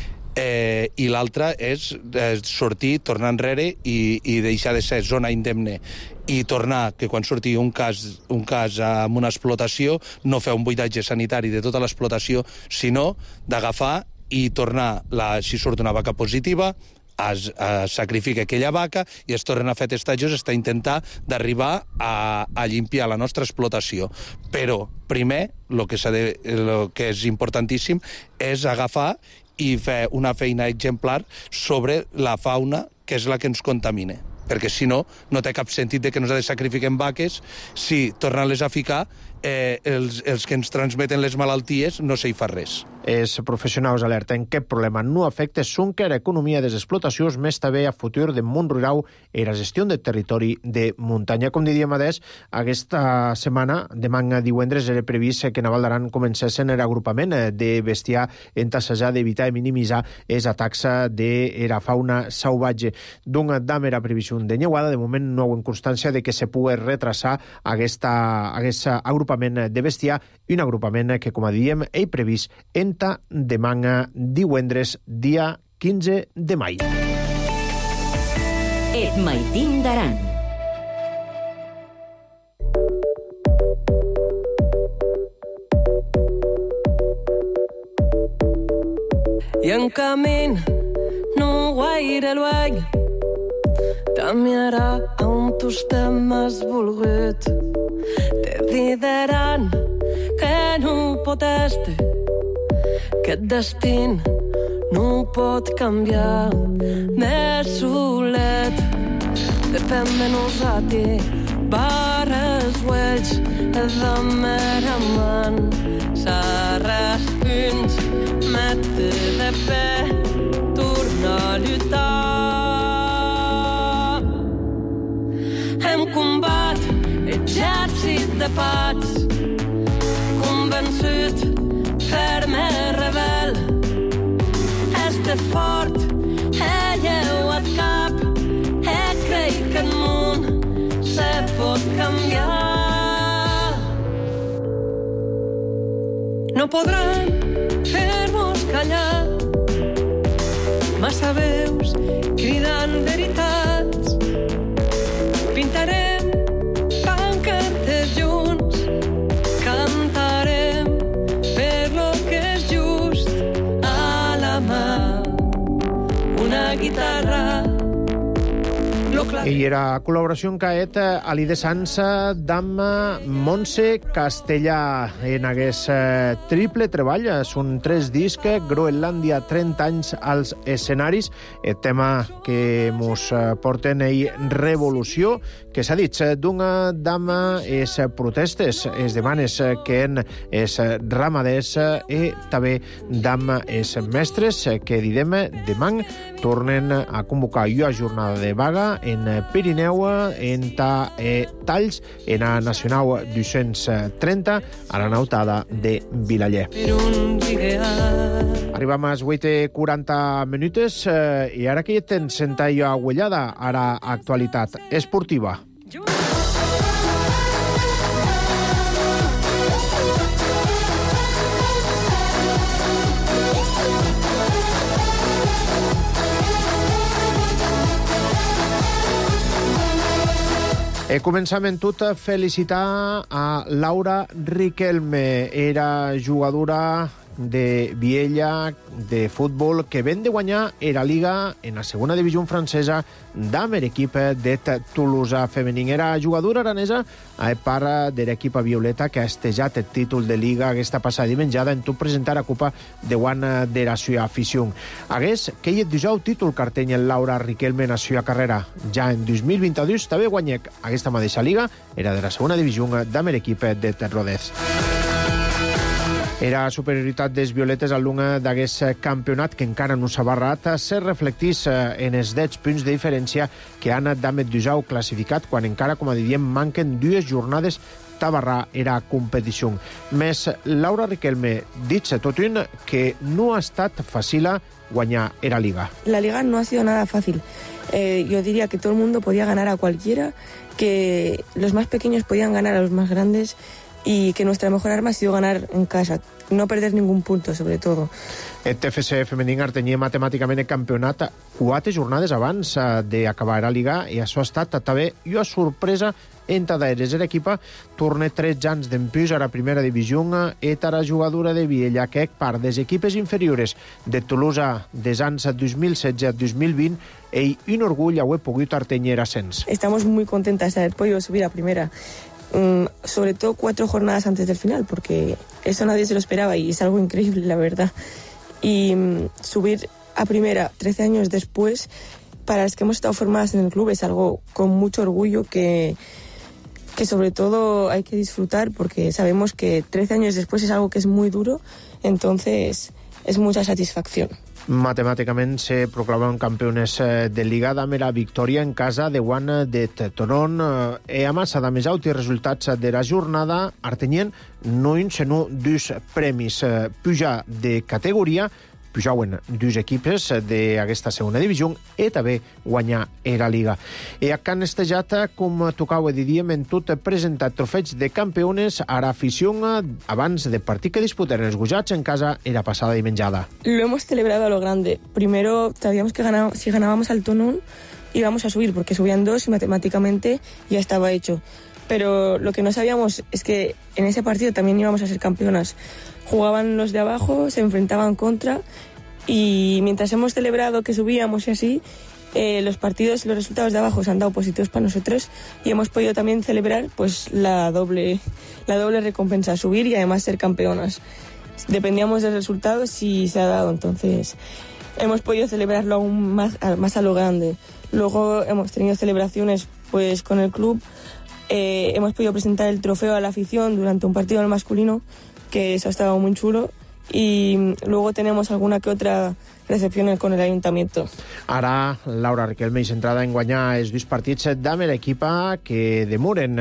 i l'altra és sortir, tornar enrere i deixar de ser zona indemne i tornar, que quan surti un cas amb una explotació, no fer un buidatge sanitari de tota l'explotació, sinó d'agafar i tornar, si surt una vaca positiva, es sacrifica aquella vaca i es tornen a fer testatges, està intentar d'arribar a limpiar la nostra explotació. Però, primer, el que és importantíssim és agafar i fer una feina exemplar sobre la fauna, que és la que ens contamina. Perquè, si no, no té cap sentit que nosaltres sacrifiquem vaques si, tornant-les a ficar, els que ens transmeten les malalties no s'hi fa res. Els professionals alerten que el problema no afecta sonque l'economia de les explotacions, més també a futur del món rural i la gestió del territori de muntanya. Com diríem adés, aquesta setmana, demà divendres, era previst que a Val d'Aran comencessin l'agrupament de bestiar en tassejar d'evitar i minimitzar els atacs de la fauna salvatge. D'un dam era previsió de nyeuada, de moment no hi ha constància de que se pugui retrasar aquest agrupament de bestiar, i un agrupament que, com diem, és previst enta demà divendres, dia 15 de mai. Et Maitín d'Aran. I en camí no gaire lluny t'amiarà on tu estem més volgut. Te diran que no pot estar, que el destin no pot canviar. Més solet depèn de nosaltres, barres uells de mera man, serres uns mette de peu, torna a lluitar. Hem combat exèrcit de pats, convençut, ferm i rebel. Este fort, lleu et cap, crec que el món se pot canviar. No podran fer-nos callar, massa veus cridant veritats. Pintarem pancartes junts, cantarem per lo que és just, a la mà una guitarra. I era col·laboració en caet Ali de Sansa d'Amma Montse Castellà en aquest triple treball. Són 3 discs, Groenlàndia, 30 anys als escenaris, el tema que mos porten ell Revolució, que s'ha dit d'una dama és protestes, es demanes que en és ramaders i també dama és mestres, que direm demà tornen a convocar una jornada de vaga en Pirineu, en Talls, en la Nacional 230, a la nautada de Vilaller. Arribam a les 8:40 minutes i ara que ja tens senta jo aguellada, ara actualitat esportiva. Començam en tot a felicitar a Laura Riquelme. Era jugadora de Viella, de futbol, que ven de guanyar era Liga en la segona divisió francesa d'Amer, equip de Toulouse femení. Era jugadora aranesa a part de l'equip violeta que ha estejat el títol de Liga aquesta passada dimenjada en tot presentar a Copa de guana de la sua afició. Hagués que hi ha dijous títol que tenia Laura Riquelme en la sua carrera. Ja en 2022 també guanyec aquesta mateixa Liga, era de la segona divisió d'Amer, equip de Rodez. Era superioritat dels violetes al lunga d'aquest campionat que encara no s'ha barrat, se reflectís en els 10 punts de diferència que han d'Amet Dusau classificat quan encara, com a diríem, manquen 2 jornades tabarrar era competició. Més Laura Riquelme ditse tot un que no ha estat fàcil guanyar era Liga. La Liga no ha sido nada fácil. Yo diría que todo el mundo podía ganar a cualquiera, que los más pequeños podían ganar a los más grandes y que nuestra mejor arma ha sido ganar en casa, no perder ningún punto, sobre todo. El TFC femení tenia matemàticament el campionat 4 jornades abans d'acabar la Liga i això ha estat també una sorpresa entre d'eres. L'equipa torna 13 anys d'empús a la primera divisió i la jugadora de Viella, que part des equipes inferiores de Toulouse des anys 2016-2020 i un orgull haver pogut artenyer ascens. Estamos muy contentas de haber podido subir a primera. Sobre todo 4 jornadas antes del final, porque eso nadie se lo esperaba y es algo increíble, la verdad. Y subir a primera 13 años después, para las que hemos estado formadas en el club, es algo con mucho orgullo que sobre todo hay que disfrutar, porque sabemos que 13 años después es algo que es muy duro, entonces es mucha satisfacción. Matemàticament se proclamaven campeones de Liga amb la victòria en casa de Guan de Tonon i a massa de més alts resultats de la jornada artenien no un sinó 2 premis pujar de categoria, pujaven 2 equipes d'aquesta segona divisió i també guanyar la Liga. I que han estejat, com tocava diríem, en tot presentat trofeig de campeones a l'afició abans del partit que disputaren els gujats en casa era passada dimenjada. Lo hemos celebrado a lo grande. Primero sabíamos que si ganábamos al Tonon íbamos a subir, porque subían 2 y matemáticamente ya estaba hecho. Pero lo que no sabíamos es que en ese partido también íbamos a ser campeonas. Jugaban los de abajo, se enfrentaban contra, y mientras hemos celebrado que subíamos y así, los partidos y los resultados de abajo se han dado positivos para nosotros y hemos podido también celebrar pues la doble recompensa, subir y además ser campeonas. Dependíamos del resultado si se ha dado, entonces hemos podido celebrarlo aún más a lo grande. Luego hemos tenido celebraciones pues con el club, hemos podido presentar el trofeo a la afición durante un partido en el masculino, que eso ha estado muy chulo, y luego tenemos alguna que otra recepción con el ayuntamiento. Ara, Laura Riquelme, centrada en guanyar els 2 partits d'Amer, equipa que demoren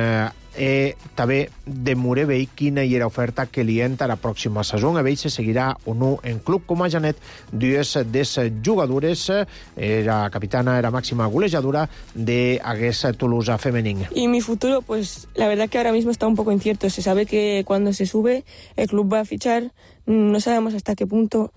també demore veure quina hi era oferta que li entra la pròxima saison, a veure si seguirà o no en club. Com a Janet, 2 des jugadores, era capitana, era màxima golejadora d'aquest Toulouse femení. Y mi futuro, pues la verdad que ahora mismo está un poco incierto. Se sabe que cuando se sube el club va a fichar, no sabemos hasta qué punto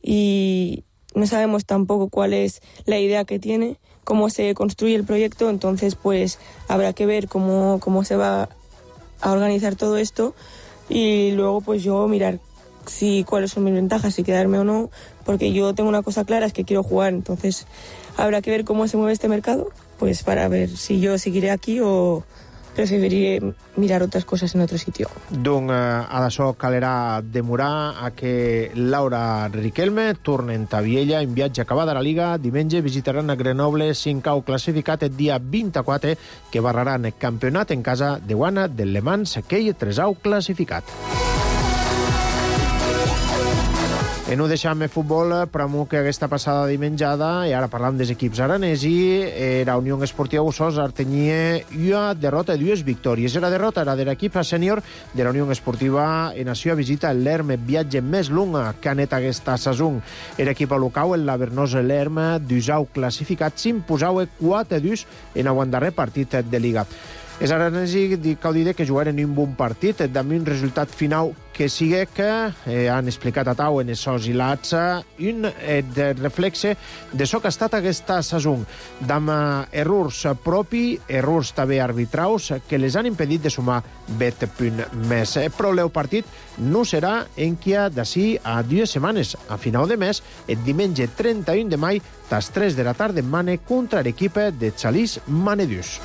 y no sabemos tampoco cuál es la idea que tiene, cómo se construye el proyecto, entonces pues habrá que ver cómo se va a organizar todo esto y luego pues yo mirar cuáles son mis ventajas, si quedarme o no, porque yo tengo una cosa clara, es que quiero jugar, entonces habrá que ver cómo se mueve este mercado, pues para ver si yo seguiré aquí o preferiria mirar otras cosas en otro sitio. Donc, a d'això calerà demorar a que Laura Riquelme tornen a Viella en viatge acabada la Liga. Diumenge visitaran a Grenoble, 5 classificat el dia 24, que barraran el campionat en casa de Guana del Le Mans, que hi 3 classificat. En ho deixam el futbol, però que aquesta passada dimenjada, i ara parlam dels equips aranesi, la Unió Esportiva Bussos artenia una derrota i dues victòries. La derrota era de l'equip sènior de la Unió Esportiva en la seva visita al Lerm, viatge més lunga que ha anat aquesta saison. L'equip local, el Lavernós Lerm, d'usau classificat, s'imposau 4-2 en el darrer partit de Liga. Els aranesi cal dir que jugaren un bon partit, també un resultat final que sigui que han explicat a Tau en els oscil·lats un reflexe de so que ha estat aquesta saison, amb errors propi, errors també arbitraus, que les han impedit de sumar 20 punts més. Però el partit no serà en qui d'ací a 2 setmanes, a final de mes, el diumenge 31 de maig, a les 3 de la tarda en Mane, contra l'equip de Xalís Manedús.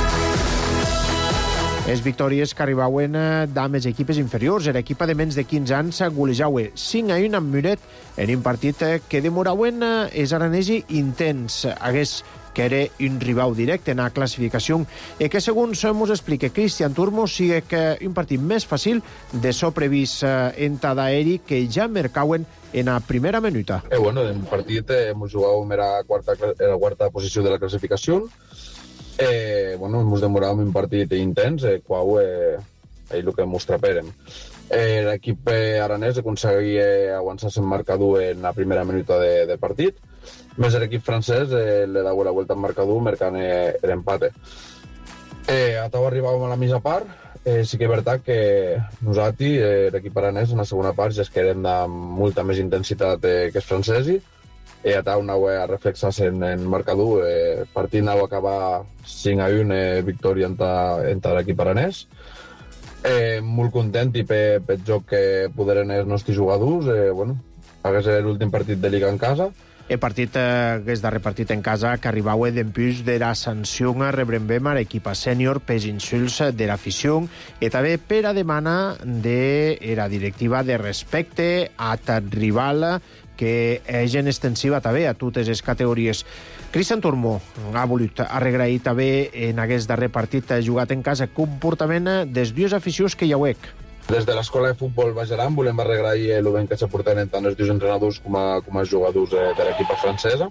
Les victòries que arribaven d'ambes equipes inferiors. L'equip de menys de 15 anys golejava 5-1 amb Muret en un partit que demoraven els aranesi intents. Hagués que era un rival directe en la classificació i que, segons ens explica Cristian Turmo, sigui que un partit més fàcil de so previst en Tadaeri que ja mercauen en la primera minuta. Bueno, en un partit hemos jugado en la quarta posició de la classificació. Bueno, ens demoràvem un partit intens, quau el que mostrapérem. L'equip aranès aconseguia avançar en marcador en la primera minuta de partit, més l'equip francès le dau la vuelta en marcador marcant l'empate. A Tau arribàvem a la mitja part, sí que és veritat que nosaltres, l'equip aranès, en la segona part ja es quedem de molta més intensitat que els francesos, a Tau anau a reflexar-se en marcador, partit anau a acabar 5-1 victòria entre l'equip aranès. Molt content i pel joc que poderen els nostres jugadors. Hagués l'últim partit de Liga en casa. El partit, aquest darrer partit en casa, que arribava d'empús de la sanció a rebrembem a l'equip sènior per insults de l'afició i també per a demana de la directiva de respecte a tal rival que és en extensiva també a totes les categories. Cristian Turmo ha volut arregrair també en aquest darrer partit jugat en casa comportament dels dues aficions que hi hauec. Des de l'escola de futbol Baix Aran volem arregrair el ben que se porten tant els dos entrenadors com els jugadors de l'equip francesa.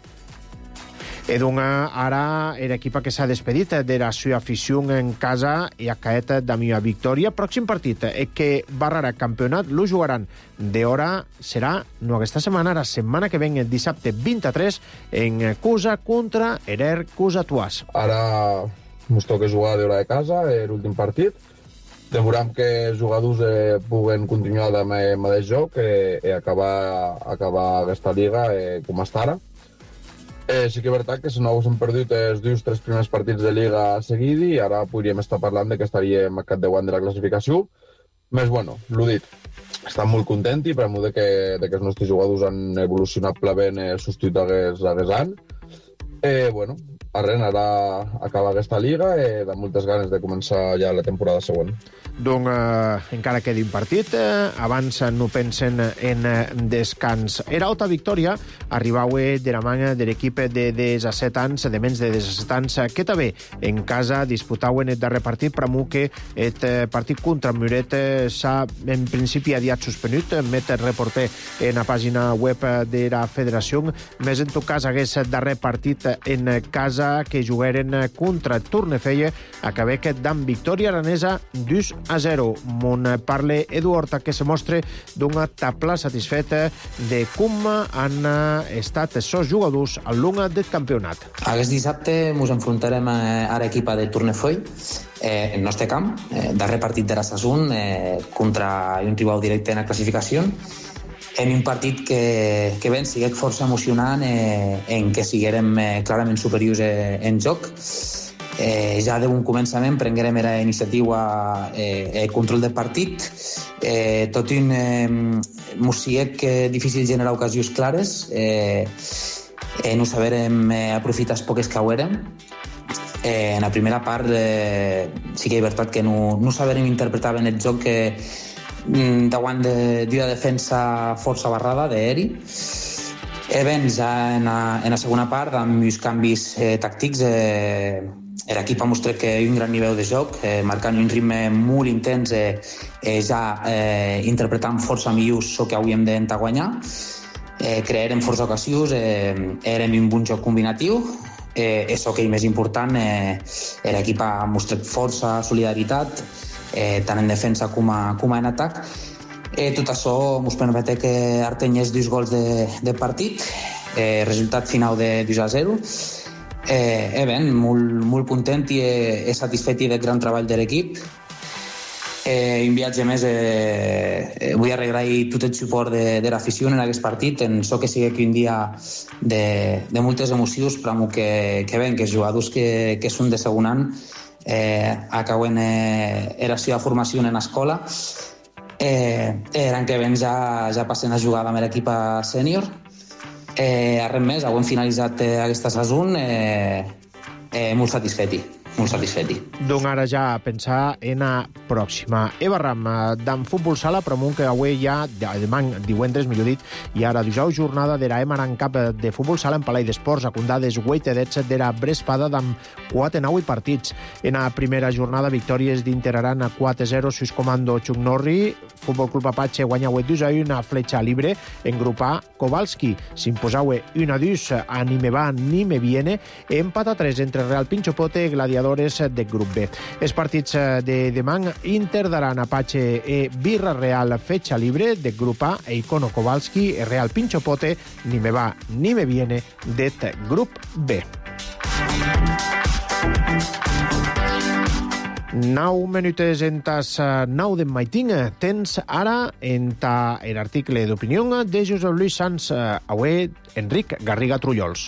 Ara l'equip que s'ha despedit de la seva afició en casa i ha caet de millor victòria. Pròxim partit que barrarà campionat lo jugaran d'hora serà, no aquesta setmana, la setmana que ven el dissabte 23 en Cusa contra l'Er Cusatuàs. Ara ens toca jugar d'hora de casa, l'últim partit. Demoram que els jugadors puguen continuar amb el mateix joc i acabar aquesta liga com està ara. Sí que és veritat que si no haguéssim perdut els 2-3 primers partits de Liga seguidi i ara podríem estar parlant de que estaríem a cap de guany de la classificació. Més, l'ho dit, estem molt contents i per molt que els nostres jugadors han evolucionat plavent substituït hagués any. Ara acaba aquesta Liga i de moltes ganes de començar ja la temporada següent. Encara quedi un partit, abans no pensen en descans. Era alta victòria, arribava de la manga de l'equip de 17 anys, de menys de 17 anys, que també en casa disputaven el darrer partit, però que el partit contra Muret s'ha en principi aviat suspenut, met el reporter en la pàgina web de la federació, més en tot cas hagués el darrer partit en casa que jugaren contra Tornefella, acabé amb victòria aranesa 2-0. Mon parle Edu Horta, que se mostra d'una tabla satisfeta de com han estat els seus jugadors al long del campionat. Aquest dissabte ens enfrontarem a l'equip de Tornefell en el nostre camp, darrer partit de la saison contra un rival directe en la classificació, en un partit que ben sigués força emocionant, en què siguérem clarament superiors en joc. Ja d'un començament prenguérem la iniciativa el control del partit, tot i mos sigué difícil generar ocasions clares, no sabérem aprofitar els poques que hauérem. En la primera part sí que és veritat que no sabérem interpretar ben el joc que davant d'una defensa força barrada d'Eri. Ja en la segona part, amb els canvis tàctics, l'equip ha mostrat que hi ha un gran nivell de joc, marcant un ritme molt intens, ja interpretant força millor el que hauríem d'intentar guanyar. Crearem força ocasions, érem un bon joc combinatiu, és el que és més important, l'equip ha mostrat força, solidaritat, tant en defensa com en atac. Tot això ens permet que artenyés 2 gols de partit, resultat final de 2-0. Ben, molt content i satisfet del gran treball de l'equip. Un viatge més, vull agrair tot el suport de l'afició en aquest partit, en això que sigui un dia de moltes emocions, però que ven, que els jugadors que són de segon any acaben la seva formació en l'escola, l'any que ven ja passen a jugar amb l'equip sènior. Res més, hem finalitzat aquesta saison molt satisfeti. Donc ara ja a pensar en la pròxima. Eva Ram, d'en futbol sala, promun que avui ja, demà divendres, millor dit, i ara dijous jornada d'era Emaran Cup de futbol sala en Palai d'Esports, acundades 8-17 d'era Brespada d'en 4-9 partits. En la primera jornada, victòries d'Inter Aran a 4-0, Suis Comando Chuck Norri, Futbol Club Apache guanya 8-2 a Flecha Libre, en grup A, Kowalski s'imposava 1-2 a Ni me va ni me viene, empat a 3 entre Real Pinchopote i Gladiadores de grup B. Els partits de demà, Inter d'Aran, Apache e Birra Real Flecha Libre de grup A, Eikono Kowalski e Real Pinchopote, Ni me va ni me viene de grup B. 9 minutes en tas 9 d'en maitín. Tens ara en l'article d'opinió de Josep Luis Sans, avui Enric Garriga Trullols.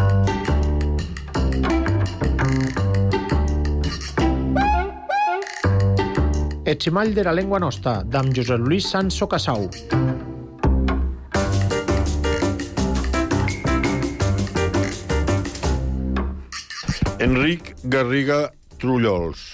El ximall de la llengua nostra, d'en Josep Luis Sans Socasau. Enric Garriga Trullols.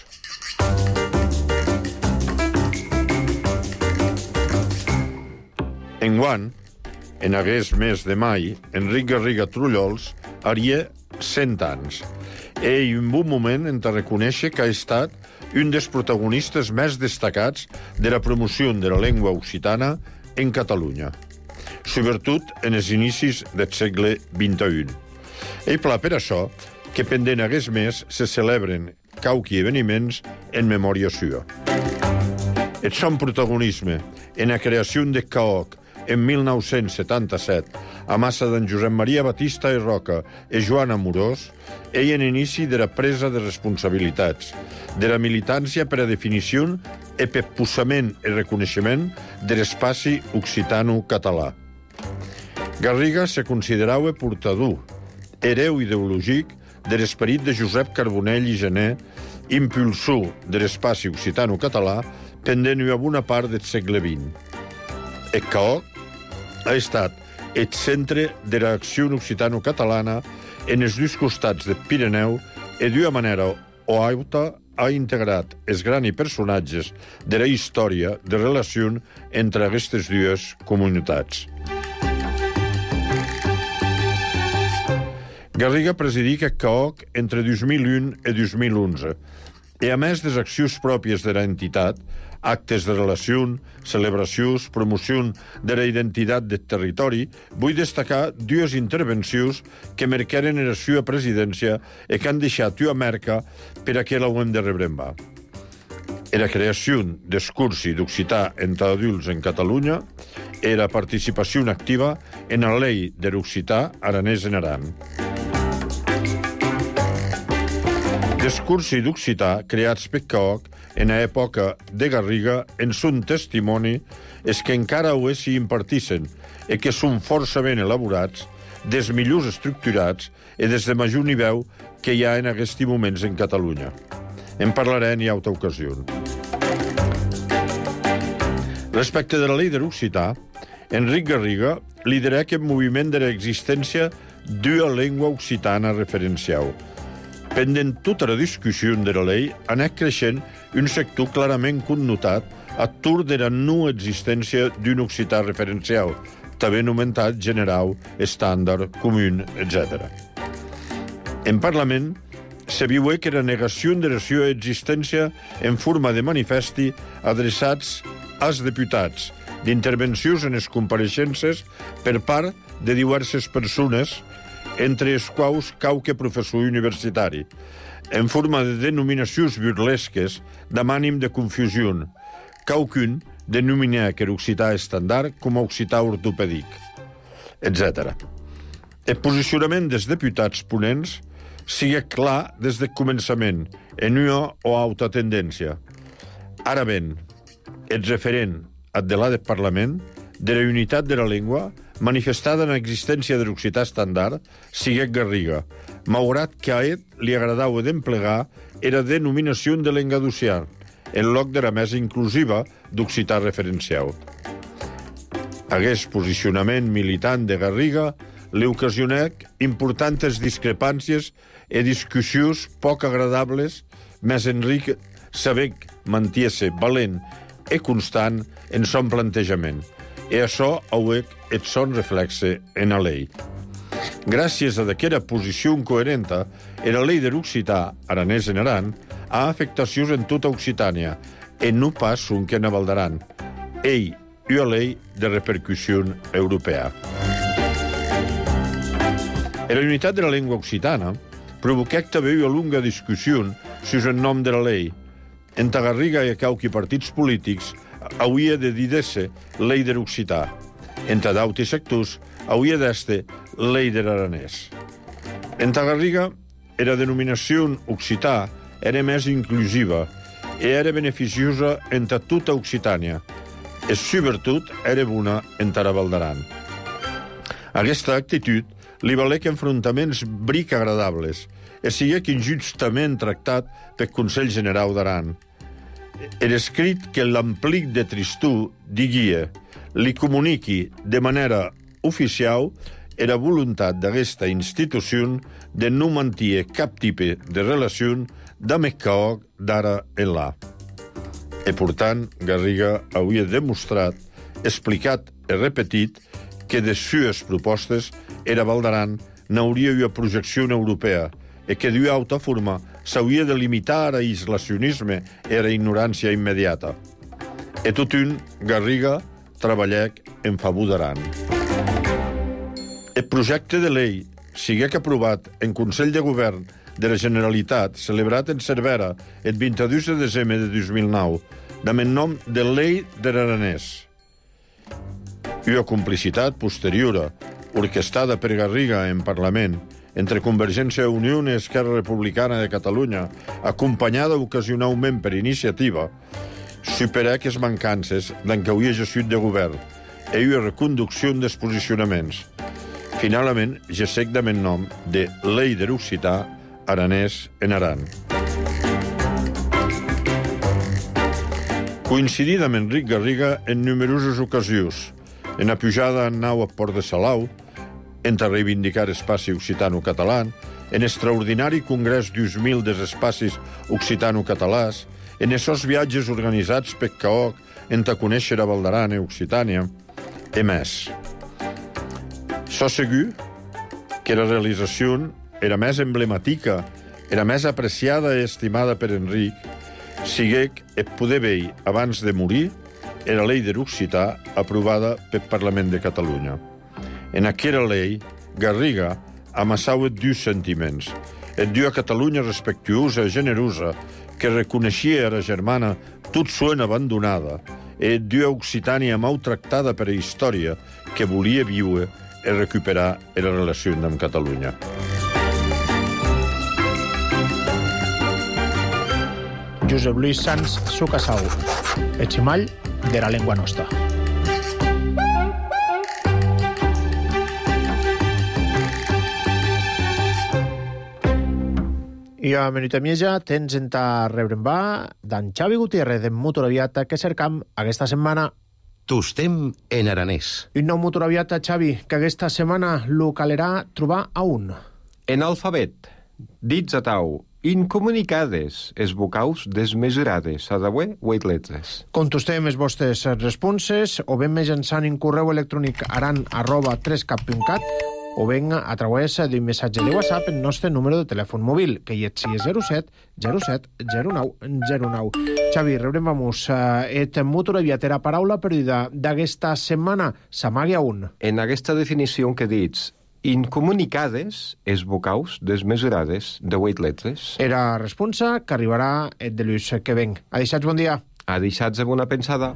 Enguant, en aquest mes de mai, Enric Garriga Trullols haria 100 anys. I un bon moment en de reconèixer que ha estat un dels protagonistes més destacats de la promoció de la llengua occitana en Catalunya, sobretot en els inicis del segle XXI. I pla per això que pendent aquest mes se celebren cauqui eveniments en memòria seva. El son protagonisme en la creació de CAOC en 1977, a massa d'en Josep Maria Batista i Roca i Joan Amorós, ell en inici de la presa de responsabilitats, de la militància per a definició i per posament i reconeixement de l'espai occitano-català. Garriga se considerava portador, hereu ideològic de l'esperit de Josep Carbonell i Gené, impulsor de l'espai occitano-català pendent a bona part del segle XX. El CAOC ha estat el centre de l'acció occitano-catalana en els dos costats del Pirineu i d'una manera o altra ha integrat els grans personatges de la història de relació entre aquestes dues comunitats. Garriga presidí aquest CAOC entre 2001 i 2011 i, a més de les accions pròpies de l'entitat, actes de relació, celebracions, promoció de la identitat del territori, vull destacar dues intervencions que marcaren la seva presidència i que han deixat una marca per a què l'haurem de rebrembar. La creació del cursi d'occità entre adults en Catalunya i la participació activa en la llei de l'occità aranès en Aran. Els cursi d'occità creats per CAOC en l'època de Garriga en són testimoni és que encara avui s'hi impartissin i que són força ben elaborats, des millors estructurats i des de major nivell que hi ha en aquests moments en Catalunya. En parlarem en altra ocasió. Respecte de la llei de l'occità, Enric Garriga lidera aquest moviment de l'existència d'una llengua occitana referencial. Pendent tota la discussió de la llei, ha anat creixent un sector clarament connotat a tour de la no existència d'un occità referencial, també anomenat general, estàndard, comú, etc. En Parlament se viu que era negació de la seva existència en forma de manifesti adreçats als deputats, d'intervencions en les compareixences per part de diverses persones, entre els quals qualque professor universitari, en forma de denominacions burlesques d'ànim de confusió. Qualcun denominar que l'occità estàndard com a occità ortopèdic, etc. El posicionament dels deputats ponents sigui clar des del començament, en una o altra tendència. Ara ben, el referent addelat del Parlament de la unitat de la llengua manifestada en l'existència de l'occità estàndard sigui Garriga, malgrat que a ell li agradava d'emplegar era denominació de l'engaduciar, en lloc de la mesa inclusiva d'occità referencial. Aquest posicionament militant de Garriga li ocasionà importants discrepàncies i discussions poc agradables, més Enric Sabec mantiese valent i constant en son plantejament, i això hauec et son reflexe en la llei. Gràcies a d'aquesta posició coherenta, la llei de l'occità, aranès en Aran, ha afectacions en tota Occitània, i no pas un que en Val d'Aran. Ell, una llei de repercussió europea. La unitat de la llengua occitana provoquà també una longa discussió sobre el nom de la llei. En Garriga i a qualque partits polítics hauria de dir-se llei de l'occità. Entre d'altres sectors hauria d'estar llei de l'aranès. En Garriga, la denominació occità era més inclusiva i era beneficiosa entre tota Occitània, i sobretot era bona entre la Val d'Aran. Aquesta actitud li valec enfrontaments bric agradables i siguec injustament tractat pel Consell General d'Aran. Era escrit que l'amplic de Tristú diguia li comuniqui de manera oficial la voluntat d'aquesta institució de no mantenir cap tipus de relació d'amec caoc d'ara enlà. I, per tant, Garriga hauria demostrat, explicat i repetit que de sues propostes era Val d'Aran n'hauria una projecció europea i que d'una altra forma s'hauria de limitar a l'isolacionisme i a la ignorància immediata. I tot un, Garriga treballec en favor d'Aran. El projecte de llei siguec aprovat en Consell de Govern de la Generalitat, celebrat en Cervera el 22 de desembre de 2009, amb el nom de Llei de l'Aranès. Una complicitat posterior, orquestada per Garriga en Parlament, entre Convergència i Unió i Esquerra Republicana de Catalunya, acompanyada ocasionalment per iniciativa, superà les mancances d'en què havia exercit de govern i una reconducció dels posicionaments. Finalment, gessec amb el nom de Llei de l'occità aranès en Aran. Coincidit amb Enric Garriga en numeroses ocasions, en la pujada en nau a Port de Salau, entre reivindicar espaci occitano-català, en extraordinari congrés d'1.000 dels espacis occitano-catalans, en esos viatges organitzats per CAOC entre conèixer a Val d'Aran i Occitània, i més. So segur que la realització era més emblemàtica, era més apreciada i estimada per Enric, siguec et poder veure abans de morir la llei de l'occità aprovada pel Parlament de Catalunya. En aquella llei, Garriga amassava dos sentiments. Et d'una Catalunya respectuosa i generosa que reconeixia a la germana tot sent abandonada i et d'una Occitània maltractada per la història que volia viure i recuperar la relació amb Catalunya. Josep Lluís Sans Sucasau, el ximall de la llengua nostra. I a Menuta Mieja tens en ta rebre'n va d'en Xavi Gutiérrez de Motoraviata que cercam aquesta setmana. Tostem en aranès. Un nou Motoraviata, Xavi, que aquesta setmana lo calerà trobar a un. En alfabet, dits a tau, incomunicades, es vocaus desmesurades, a d'avui, lettres. Contestem les vostres responses o ben mitjançant un correu electrònic aran@3cap.cat o ben a través d'un missatge de WhatsApp en el nostre número de telèfon mòbil, que hi és 07 07 09 09. Xavi, rebrem vamos et mutur aviatera paraula perduda d'aquesta setmana, s'amague a un. En aquesta definició que dits, incomunicades és vocaus desmesurades de 8 letres. Era responsa que arribarà et de l'ús que ven. Adeixats, bon dia. Adeixats amb una pensada.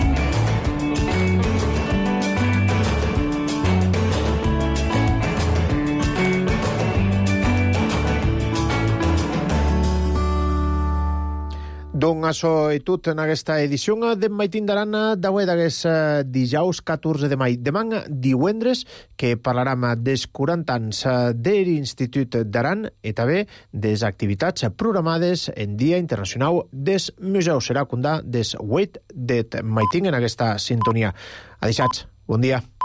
Doncs això és tot en aquesta edició de Maitín d'Aran d'avui d'aquest dijous 14 de maig. Demà divendres que parlarem dels 40 anys de l'Institut d'Aran i també des activitats programades en Dia Internacional des Museus. Serà condà des 8 de Maitín en aquesta sintonia. Adeixats, bon dia.